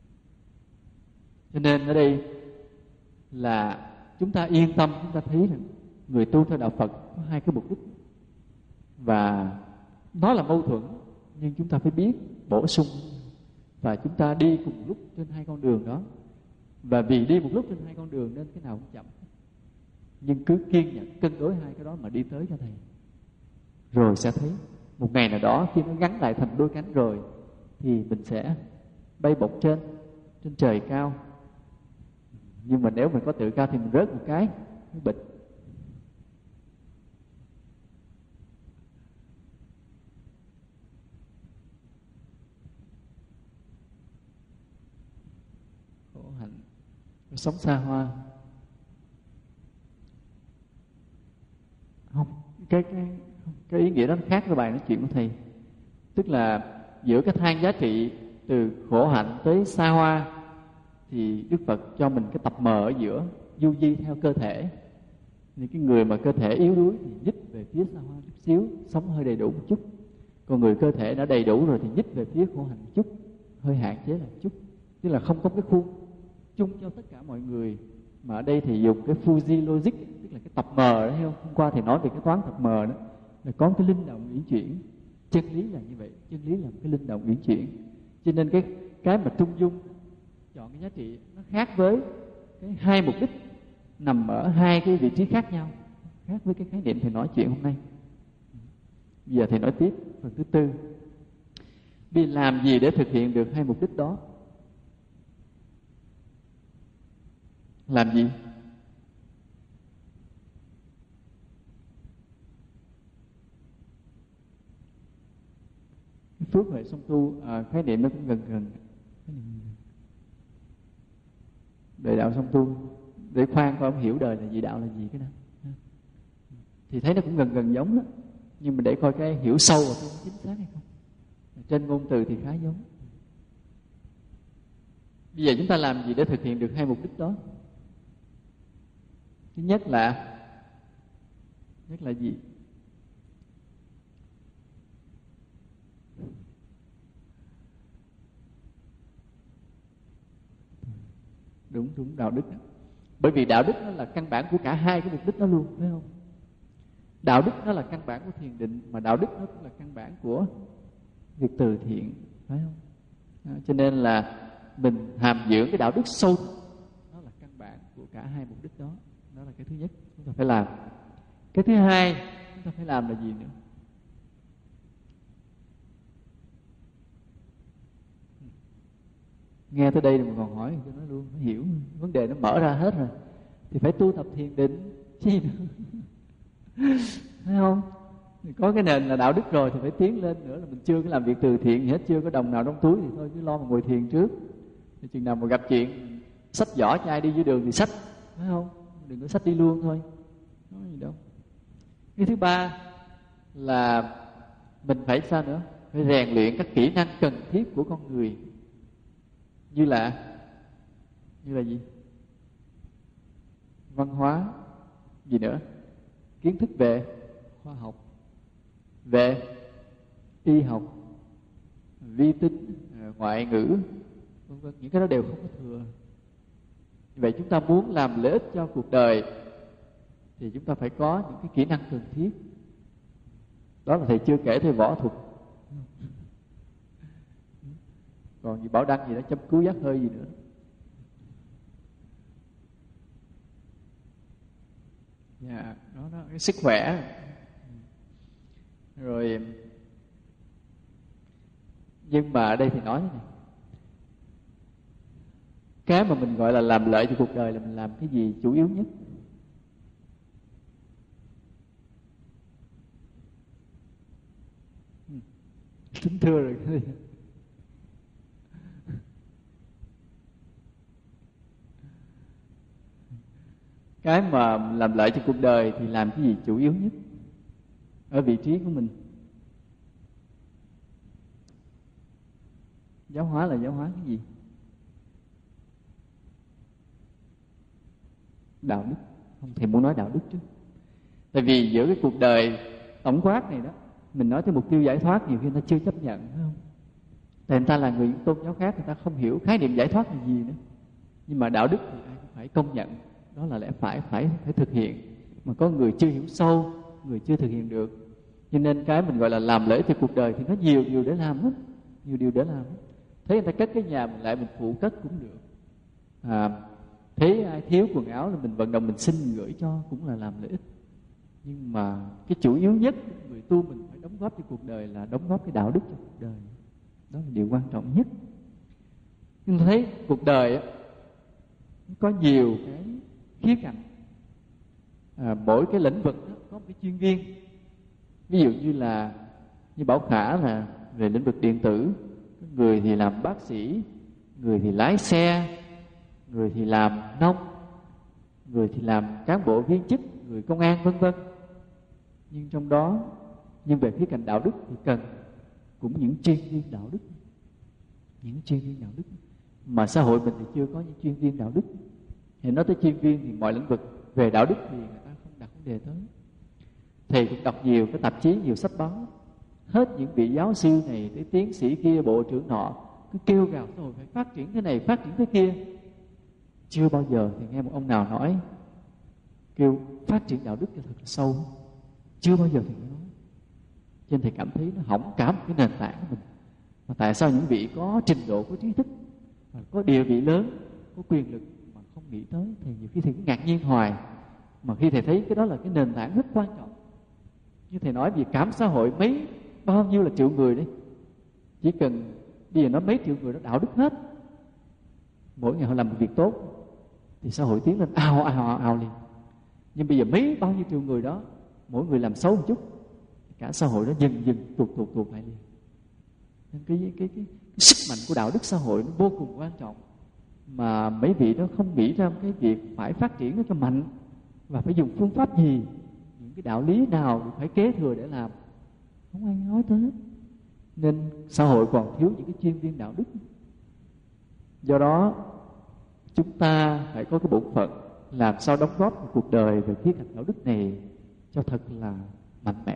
Cho nên ở đây là chúng ta yên tâm, chúng ta thấy rằng người tu theo đạo Phật có hai cái mục đích, và nó là mâu thuẫn, nhưng chúng ta phải biết bổ sung, và chúng ta đi cùng lúc trên hai con đường đó. Và vì đi một lúc trên hai con đường nên cái nào cũng chậm, nhưng cứ kiên nhẫn cân đối hai cái đó mà đi tới cho thầy, rồi sẽ thấy một ngày nào đó khi nó gắn lại thành đôi cánh rồi thì mình sẽ bay bổng trên trời cao. Nhưng mà nếu mình có tự cao thì mình rớt một cái nó bịch. Khổ hạnh sống xa hoa. Không, cái ý nghĩa đó khác với bài nói chuyện của thầy. Tức là giữa cái thang giá trị từ khổ hạnh tới xa hoa thì Đức Phật cho mình cái tập mờ ở giữa, du di theo cơ thể. Những cái người mà cơ thể yếu đuối thì nhích về phía xa hoa chút xíu, sống hơi đầy đủ một chút. Còn người cơ thể đã đầy đủ rồi thì nhích về phía khổ hạnh một chút, hơi hạn chế là một chút. Tức là không có cái khuôn chung cho tất cả mọi người. Mà ở đây thì dùng cái Fuji logic, tức là cái tập mờ đó, thấy không? Hôm qua thì nói về cái toán tập mờ đó, là có cái linh động uyển chuyển. Chân lý là như vậy, chân lý là một cái linh động uyển chuyển. Cho nên cái mà trung dung chọn cái giá trị nó khác với cái hai mục đích nằm ở hai cái vị trí khác nhau, khác với cái khái niệm thầy nói chuyện hôm nay. Bây giờ thầy nói tiếp phần thứ tư. Vì làm gì để thực hiện được hai mục đích đó? Làm gì? Phước huệ song tu, khái niệm nó cũng gần. Đời đạo song tu, để khoan coi ông hiểu đời là gì, đạo là gì cái đó. Thì thấy nó cũng gần giống đó. Nhưng mà để coi cái hiểu sâu và cái chính xác hay không. Trên ngôn từ thì khá giống. Bây giờ chúng ta làm gì để thực hiện được hai mục đích đó? Thứ nhất là gì? Đúng đạo đức đó. Bởi vì đạo đức nó là căn bản của cả hai cái mục đích đó luôn, phải không? Đạo đức nó là căn bản của thiền định, mà đạo đức nó cũng là căn bản của việc từ thiện, phải không? Cho nên là mình hàm dưỡng cái đạo đức sâu, nó là căn bản của cả hai mục đích đó. Đó là cái thứ nhất chúng ta phải làm. Cái thứ hai chúng ta phải làm là gì nữa? Nghe tới đây mà còn hỏi cho nó luôn, nó hiểu vấn đề, nó mở ra hết rồi. Thì phải tu tập thiền định chi nữa. Thấy không? Thì có cái nền là đạo đức rồi thì phải tiến lên nữa, là mình chưa có làm việc từ thiện gì hết, chưa có đồng nào trong túi thì thôi cứ lo mà ngồi thiền trước. Thì chừng nào mà gặp chuyện xách giỏ chai đi dưới đường thì xách, phải không? Đừng có xách đi luôn thôi, nói gì đâu. Cái thứ ba là mình phải sao nữa? Phải rèn luyện các kỹ năng cần thiết của con người. Như là gì? Văn hóa, gì nữa? Kiến thức về khoa học, về y học, vi tính, ngoại ngữ, vân vân. Những cái đó đều không có thừa. Vậy chúng ta muốn làm lợi ích cho cuộc đời thì chúng ta phải có những cái kỹ năng cần thiết. Đó là thầy chưa kể thêm võ thuật. Còn gì bảo đăng gì đó, châm cứu giác hơi gì nữa. Dạ, đó cái sức khỏe. Rồi nhưng mà ở đây thì nói thế này, cái mà mình gọi là làm lợi cho cuộc đời là mình làm cái gì chủ yếu nhất? Tính thưa rồi cái gì? Cái mà làm lợi cho cuộc đời thì làm cái gì chủ yếu nhất ở vị trí của mình? Giáo hóa là giáo hóa cái gì? Đạo đức. Không, thầy muốn nói đạo đức trước. Tại vì giữa cái cuộc đời tổng quát này đó, mình nói tới mục tiêu giải thoát nhiều khi người ta chưa chấp nhận, phải không? Tại người ta là người tôn giáo khác, người ta không hiểu khái niệm giải thoát là gì nữa. Nhưng mà đạo đức thì ai cũng phải công nhận, đó là lẽ phải thực hiện. Mà có người chưa hiểu sâu, người chưa thực hiện được. Cho nên cái mình gọi là làm lợi cho cuộc đời thì có nhiều điều để làm hết, nhiều điều để làm hết. Thấy người ta cất cái nhà mình lại mình phụ cất cũng được. Thấy ai thiếu quần áo là mình vận động mình xin mình gửi cho, cũng là làm lợi ích. Nhưng mà cái chủ yếu nhất người tu mình phải đóng góp cho cuộc đời là đóng góp cái đạo đức cho cuộc đời. Đó là điều quan trọng nhất. Nhưng thấy cuộc đời á, có nhiều cái khía cạnh. Mỗi cái lĩnh vực đó có một cái chuyên viên. Ví dụ như Bảo Khả là về lĩnh vực điện tử, người thì làm bác sĩ, người thì lái xe, người thì làm nông, người thì làm cán bộ viên chức, người công an, vân vân. Nhưng trong đó, nhưng về khía cạnh đạo đức thì cần cũng những chuyên viên đạo đức, những chuyên viên đạo đức. Mà xã hội mình thì chưa có những chuyên viên đạo đức. Thì nói tới chuyên viên thì mọi lĩnh vực về đạo đức thì người ta không đặt vấn đề tới. Thầy cũng đọc nhiều cái tạp chí, nhiều sách báo, hết những vị giáo sư này tới tiến sĩ kia, bộ trưởng nọ cứ kêu gào xã hội phải phát triển thế này, phát triển thế kia. Chưa bao giờ thì nghe một ông nào nói kêu phát triển đạo đức cho thật là sâu. Chưa bao giờ thì nói. Cho nên thầy cảm thấy nó hỏng cả một cái nền tảng của mình. Mà tại sao những vị có trình độ, có trí thức, có địa vị lớn, có quyền lực mà không nghĩ tới? Thì nhiều khi thầy cứ ngạc nhiên hoài. Mà khi thầy thấy cái đó là cái nền tảng rất quan trọng. Như thầy nói, vì cảm xã hội bao nhiêu là triệu người đấy, chỉ cần bây giờ nói mấy triệu người đó đạo đức hết, mỗi ngày họ làm một việc tốt thì xã hội tiến lên ào liền. Nhưng bây giờ bao nhiêu triệu người đó, mỗi người làm xấu một chút, cả xã hội đó dần tuột lại liền. Nên cái sức mạnh của đạo đức xã hội nó vô cùng quan trọng. Mà mấy vị đó không nghĩ ra cái việc phải phát triển nó cho mạnh, và phải dùng phương pháp gì, những cái đạo lý nào phải kế thừa để làm, không ai nói tới hết. Nên xã hội còn thiếu những cái chuyên viên đạo đức. Do đó chúng ta phải có cái bổn phận làm sao đóng góp vào cuộc đời về khía cạnh đạo đức này cho thật là mạnh mẽ.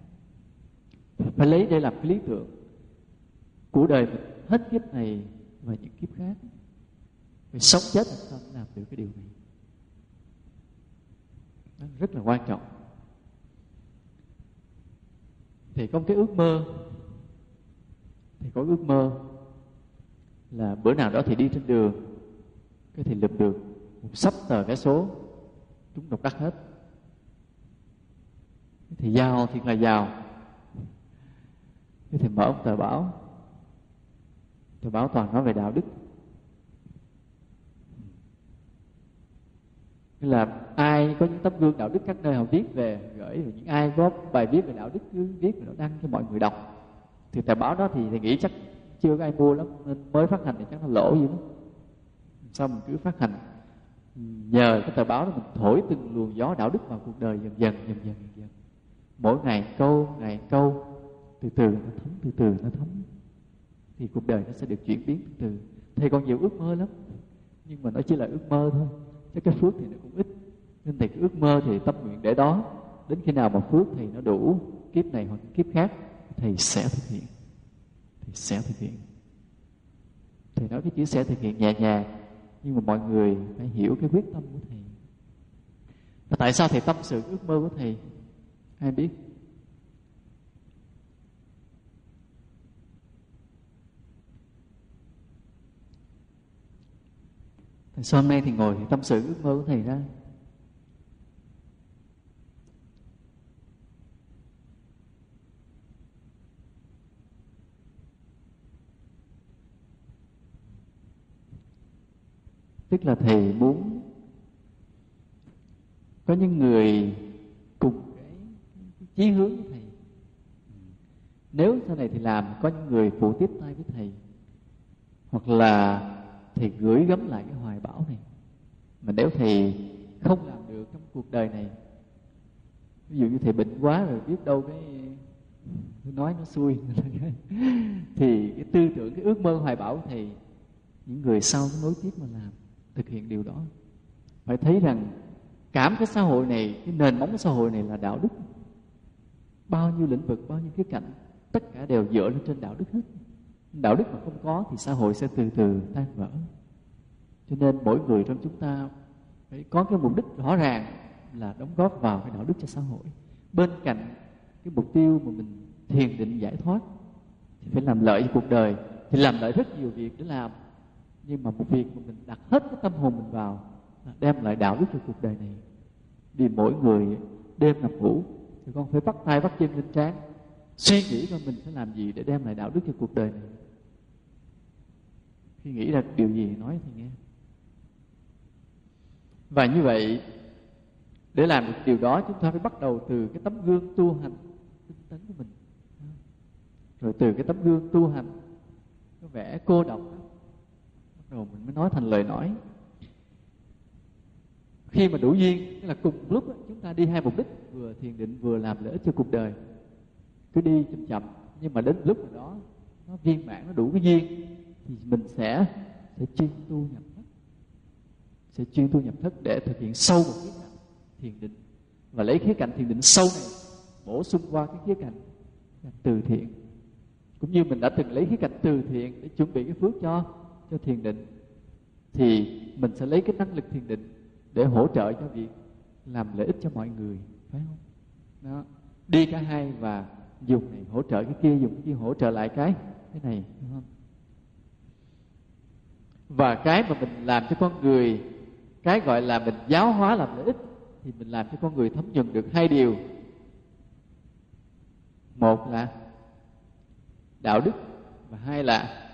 Phải lấy để làm cái lý tưởng của đời mình hết kiếp này và những kiếp khác. Phải sống chết làm sao làm được cái điều này. Nó rất là quan trọng. Thầy có một cái ước mơ. Thầy có ước mơ là bữa nào đó thầy đi trên đường, cái thầy lượm được một xấp tờ vé số trúng độc đắc hết. Thì giàu thiệt là giàu. Cái thầy mở một tờ báo. Tờ báo toàn nói về đạo đức. Nên là ai có những tấm gương đạo đức các nơi họ viết về, gửi, và những ai có bài viết về đạo đức cứ viết và đăng cho mọi người đọc. Thì tờ báo đó thì thầy nghĩ chắc chưa có ai mua lắm, nên mới phát hành thì chắc nó lỗ gì đó. Sao mình cứ phát hành, nhờ cái tờ báo đó mình thổi từng luồng gió đạo đức vào cuộc đời dần dần. Mỗi ngày câu, từ từ nó thấm, thì cuộc đời nó sẽ được chuyển biến từ từ. Thầy còn nhiều ước mơ lắm, nhưng mà nó chỉ là ước mơ thôi, chứ cái phước thì nó cũng ít. Nên thầy cái ước mơ thì tâm nguyện để đó, đến khi nào mà phước thầy nó đủ kiếp này hoặc kiếp khác, thầy sẽ thực hiện. Thầy nói cái chữ sẽ thực hiện nhẹ nhàng, nhưng mà mọi người phải hiểu cái quyết tâm của thầy. Và tại sao thầy tâm sự ước mơ của thầy? Ai biết? Tại sao hôm nay thì ngồi thì tâm sự ước mơ của thầy ra? Tức là thầy muốn có những người cùng cái chí hướng với thầy. Nếu sau này thầy làm, có những người phụ tiếp tay với thầy, hoặc là thầy gửi gắm lại cái hoài bão này. Mà nếu thầy không làm được trong cuộc đời này, ví dụ như thầy bệnh quá rồi, biết đâu cái nói nó xui thì cái tư tưởng, cái ước mơ hoài bão của thầy, những người sau nó nối tiếp mà làm, thực hiện điều đó. Phải thấy rằng cả cái xã hội này, cái nền móng của xã hội này là đạo đức. Bao nhiêu lĩnh vực, bao nhiêu khía cạnh, tất cả đều dựa lên trên đạo đức hết. Đạo đức mà không có thì xã hội sẽ từ từ tan vỡ. Cho nên mỗi người trong chúng ta phải có cái mục đích rõ ràng là đóng góp vào cái đạo đức cho xã hội. Bên cạnh cái mục tiêu mà mình thiền định giải thoát thì phải làm lợi cho cuộc đời. Thì làm lợi rất nhiều việc để làm, nhưng mà một việc mà mình đặt hết cái tâm hồn mình vào là đem lại đạo đức cho cuộc đời này. Vì mỗi người đêm nằm ngủ thì con phải bắt tay bắt chân lên trán, suy nghĩ coi mình phải làm gì để đem lại đạo đức cho cuộc đời này. Khi nghĩ ra điều gì nói thì nghe. Và như vậy, để làm được điều đó, chúng ta phải bắt đầu từ cái tấm gương tu hành tinh tấn của mình. Rồi từ cái tấm gương tu hành có vẻ cô độc đó, bắt đầu mình mới nói thành lời nói. Khi mà đủ duyên, tức là cùng lúc đó, chúng ta đi hai mục đích, vừa thiền định vừa làm lợi ích cho cuộc đời. Cứ đi chậm chậm, nhưng mà đến lúc đó nó viên mãn, nó đủ cái duyên thì mình sẽ chuyên tu nhập thất. Sẽ chuyên tu nhập thất để thực hiện sâu một khía cạnh thiền định, và lấy khía cạnh thiền định sâu này bổ sung qua cái khía cạnh từ thiện. Cũng như mình đã từng lấy khía cạnh từ thiện để chuẩn bị cái phước cho thiền định, thì mình sẽ lấy cái năng lực thiền định để hỗ trợ cho việc làm lợi ích cho mọi người, phải không? Đó, đi cả hai, và dùng này hỗ trợ cái kia, dùng cái kia hỗ trợ lại cái này, đúng không? Và cái mà mình làm cho con người, cái gọi là mình giáo hóa làm lợi ích, thì mình làm cho con người thấm nhuần được hai điều. Một là đạo đức, và hai là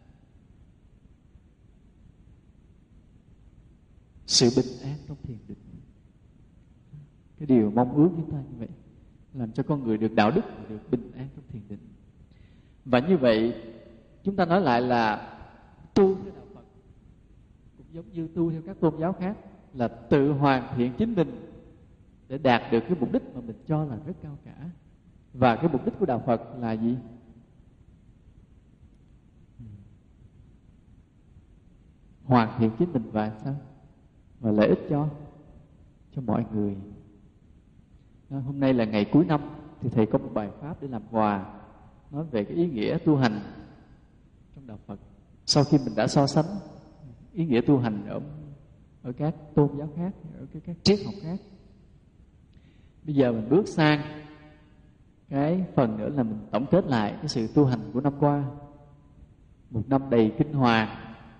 sự bình an trong thiền định. Cái điều mong ước chúng ta như vậy, làm cho con người được đạo đức và được bình an trong thiền định. Và như vậy chúng ta nói lại là tu theo đạo Phật cũng giống như tu theo các tôn giáo khác, là tự hoàn thiện chính mình để đạt được cái mục đích mà mình cho là rất cao cả. Và cái mục đích của đạo Phật là gì? Hoàn thiện chính mình và sao? Và lợi ích cho mọi người. Hôm nay là ngày cuối năm, thì thầy có một bài pháp để làm quà, nói về cái ý nghĩa tu hành trong đạo Phật. Sau khi mình đã so sánh ý nghĩa tu hành ở các tôn giáo khác, ở các triết học khác, bây giờ mình bước sang cái phần nữa là mình tổng kết lại cái sự tu hành của năm qua, một năm đầy kinh hoàng.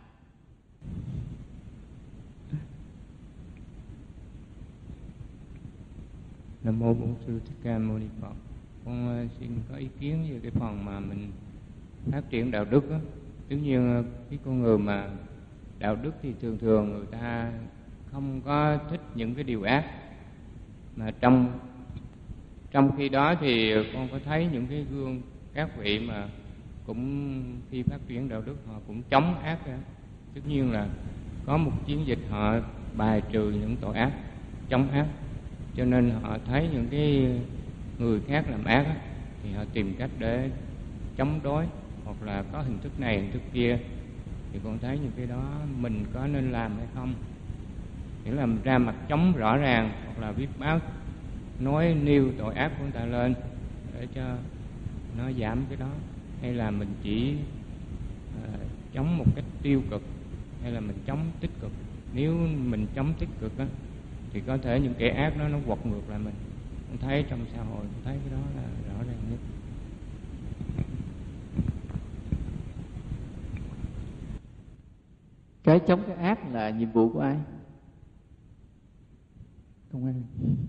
Nam mô Bổn Sư Thích Ca Mâu Ni Phật. Con xin có ý kiến về cái phần mà mình phát triển đạo đức á. Tất nhiên cái con người mà đạo đức thì thường thường người ta không có thích những cái điều ác, mà trong khi đó thì con có thấy những cái gương các vị mà cũng khi phát triển đạo đức họ cũng chống ác ra. Tất nhiên là có một chiến dịch họ bài trừ những tội ác, chống ác, cho nên họ thấy những cái người khác làm ác á, thì họ tìm cách để chống đối, hoặc là có hình thức này hình thức kia. Thì con thấy những cái đó mình có nên làm hay không, nghĩa là ra mặt chống rõ ràng, hoặc là viết báo nói nêu tội ác của người ta lên để cho nó giảm cái đó, hay là mình chỉ chống một cách tiêu cực, hay là mình chống tích cực. Nếu mình chống tích cực á, thì có thể những kẻ ác nó quật ngược lại mình. Con thấy trong xã hội, con thấy cái đó là rõ ràng nhất. Cái chống cái ác là nhiệm vụ của ai? Công an.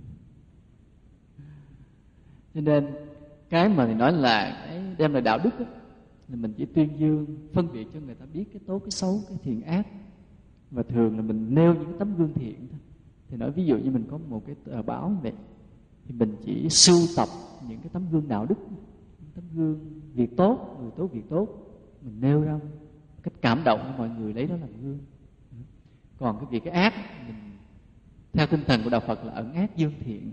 Cho nên cái mà mình nói là cái đem lại đạo đức đó, là mình chỉ tuyên dương, phân biệt cho người ta biết cái tốt, cái xấu, cái thiện ác. Và thường là mình nêu những cái tấm gương thiện thôi. Thì nói ví dụ như mình có một cái tờ báo như vậy, thì mình chỉ sưu tập những cái tấm gương đạo đức, những tấm gương việc tốt, người tốt việc tốt, mình nêu ra cách cảm động cho mọi người lấy đó làm gương. Còn cái việc cái ác, mình theo tinh thần của đạo Phật là ẩn ác dương thiện.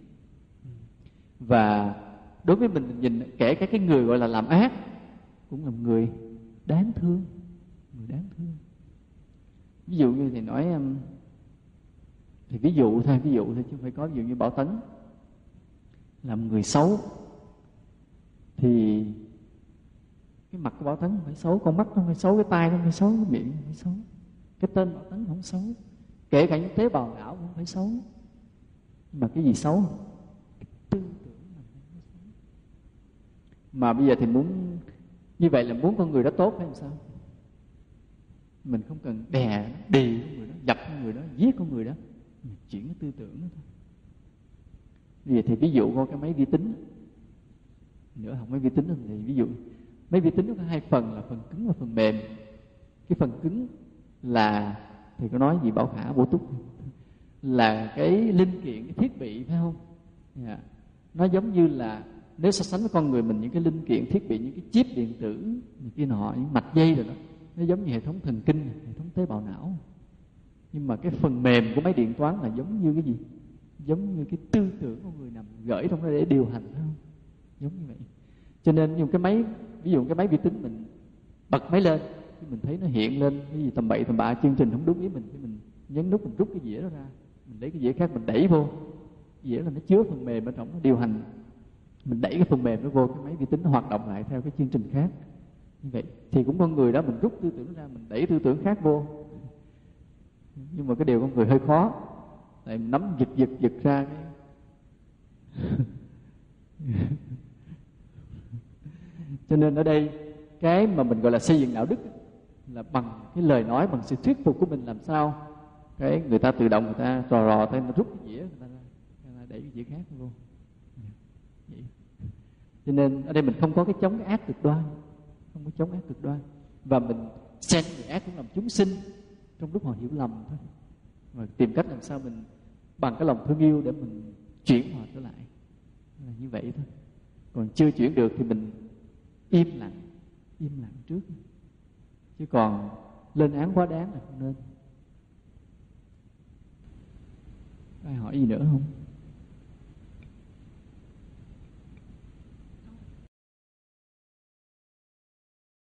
Và đối với mình nhìn kể cả cái người gọi là làm ác cũng là một người đáng thương, người đáng thương. Ví dụ như thì nói thì ví dụ thôi chứ không phải có ví dụ như Bảo Tấn là một người xấu, thì cái mặt của Bảo Tấn không phải xấu, con mắt không phải xấu, cái tai không phải xấu, cái miệng không phải xấu, cái tên Bảo Tấn không xấu, kể cả những tế bào não cũng không phải xấu. Mà cái gì xấu? Cái tư tưởng là không xấu. Mà bây giờ thì muốn như vậy là muốn con người đó tốt hay sao? Mình không cần đè đì con người đó, dập con người đó, giết con người đó, mình chuyển cái tư tưởng đó thôi. Bây giờ thì ví dụ có cái máy vi tính nữa, học máy vi tính thì ví dụ máy vi tính nó có hai phần là phần cứng và phần mềm. Cái phần cứng là thì có nói gì Bảo Khả bổ túc là cái linh kiện, cái thiết bị, phải không? Yeah. Nó giống như là nếu so sánh với con người mình, những cái linh kiện thiết bị, những cái chip điện tử, những cái nọ, những mạch dây rồi đó, nó giống như hệ thống thần kinh, hệ thống tế bào não. Nhưng mà cái phần mềm của máy điện toán là giống như cái gì? Giống như cái tư tưởng của người nằm gửi trong đó để điều hành, phải không? Giống như vậy. Cho nên dùng cái máy, ví dụ cái máy vi tính mình bật máy lên, mình thấy nó hiện lên cái gì tầm bậy tầm bạ, chương trình không đúng ý mình, thì mình nhấn nút, mình rút cái dĩa đó ra, mình lấy cái dĩa khác mình đẩy vô. Dĩa là nó chứa phần mềm ở trong, nó điều hành, mình đẩy cái phần mềm nó vô, cái máy vi tính nó hoạt động lại theo cái chương trình khác. Như vậy thì cũng con người đó, mình rút tư tưởng ra, mình đẩy tư tưởng khác vô. Nhưng mà cái điều con người hơi khó, tại mình nắm giật ra cái cho nên ở đây cái mà mình gọi là xây dựng đạo đức là bằng cái lời nói, bằng sự thuyết phục của mình, làm sao cái người ta tự động, người ta rò tay, nó rút cái dĩa, người ta đẩy cái dĩa khác vô. Vậy. Cho nên ở đây mình không có cái chống cái ác cực đoan, không có chống ác cực đoan, và mình xem người ác cũng làm chúng sinh trong lúc họ hiểu lầm thôi, và tìm cách làm sao mình bằng cái lòng thương yêu để mình chuyển họ trở lại, là như vậy thôi. Còn chưa chuyển được thì mình im lặng trước, chứ còn lên án quá đáng là không nên. Ai hỏi gì nữa không?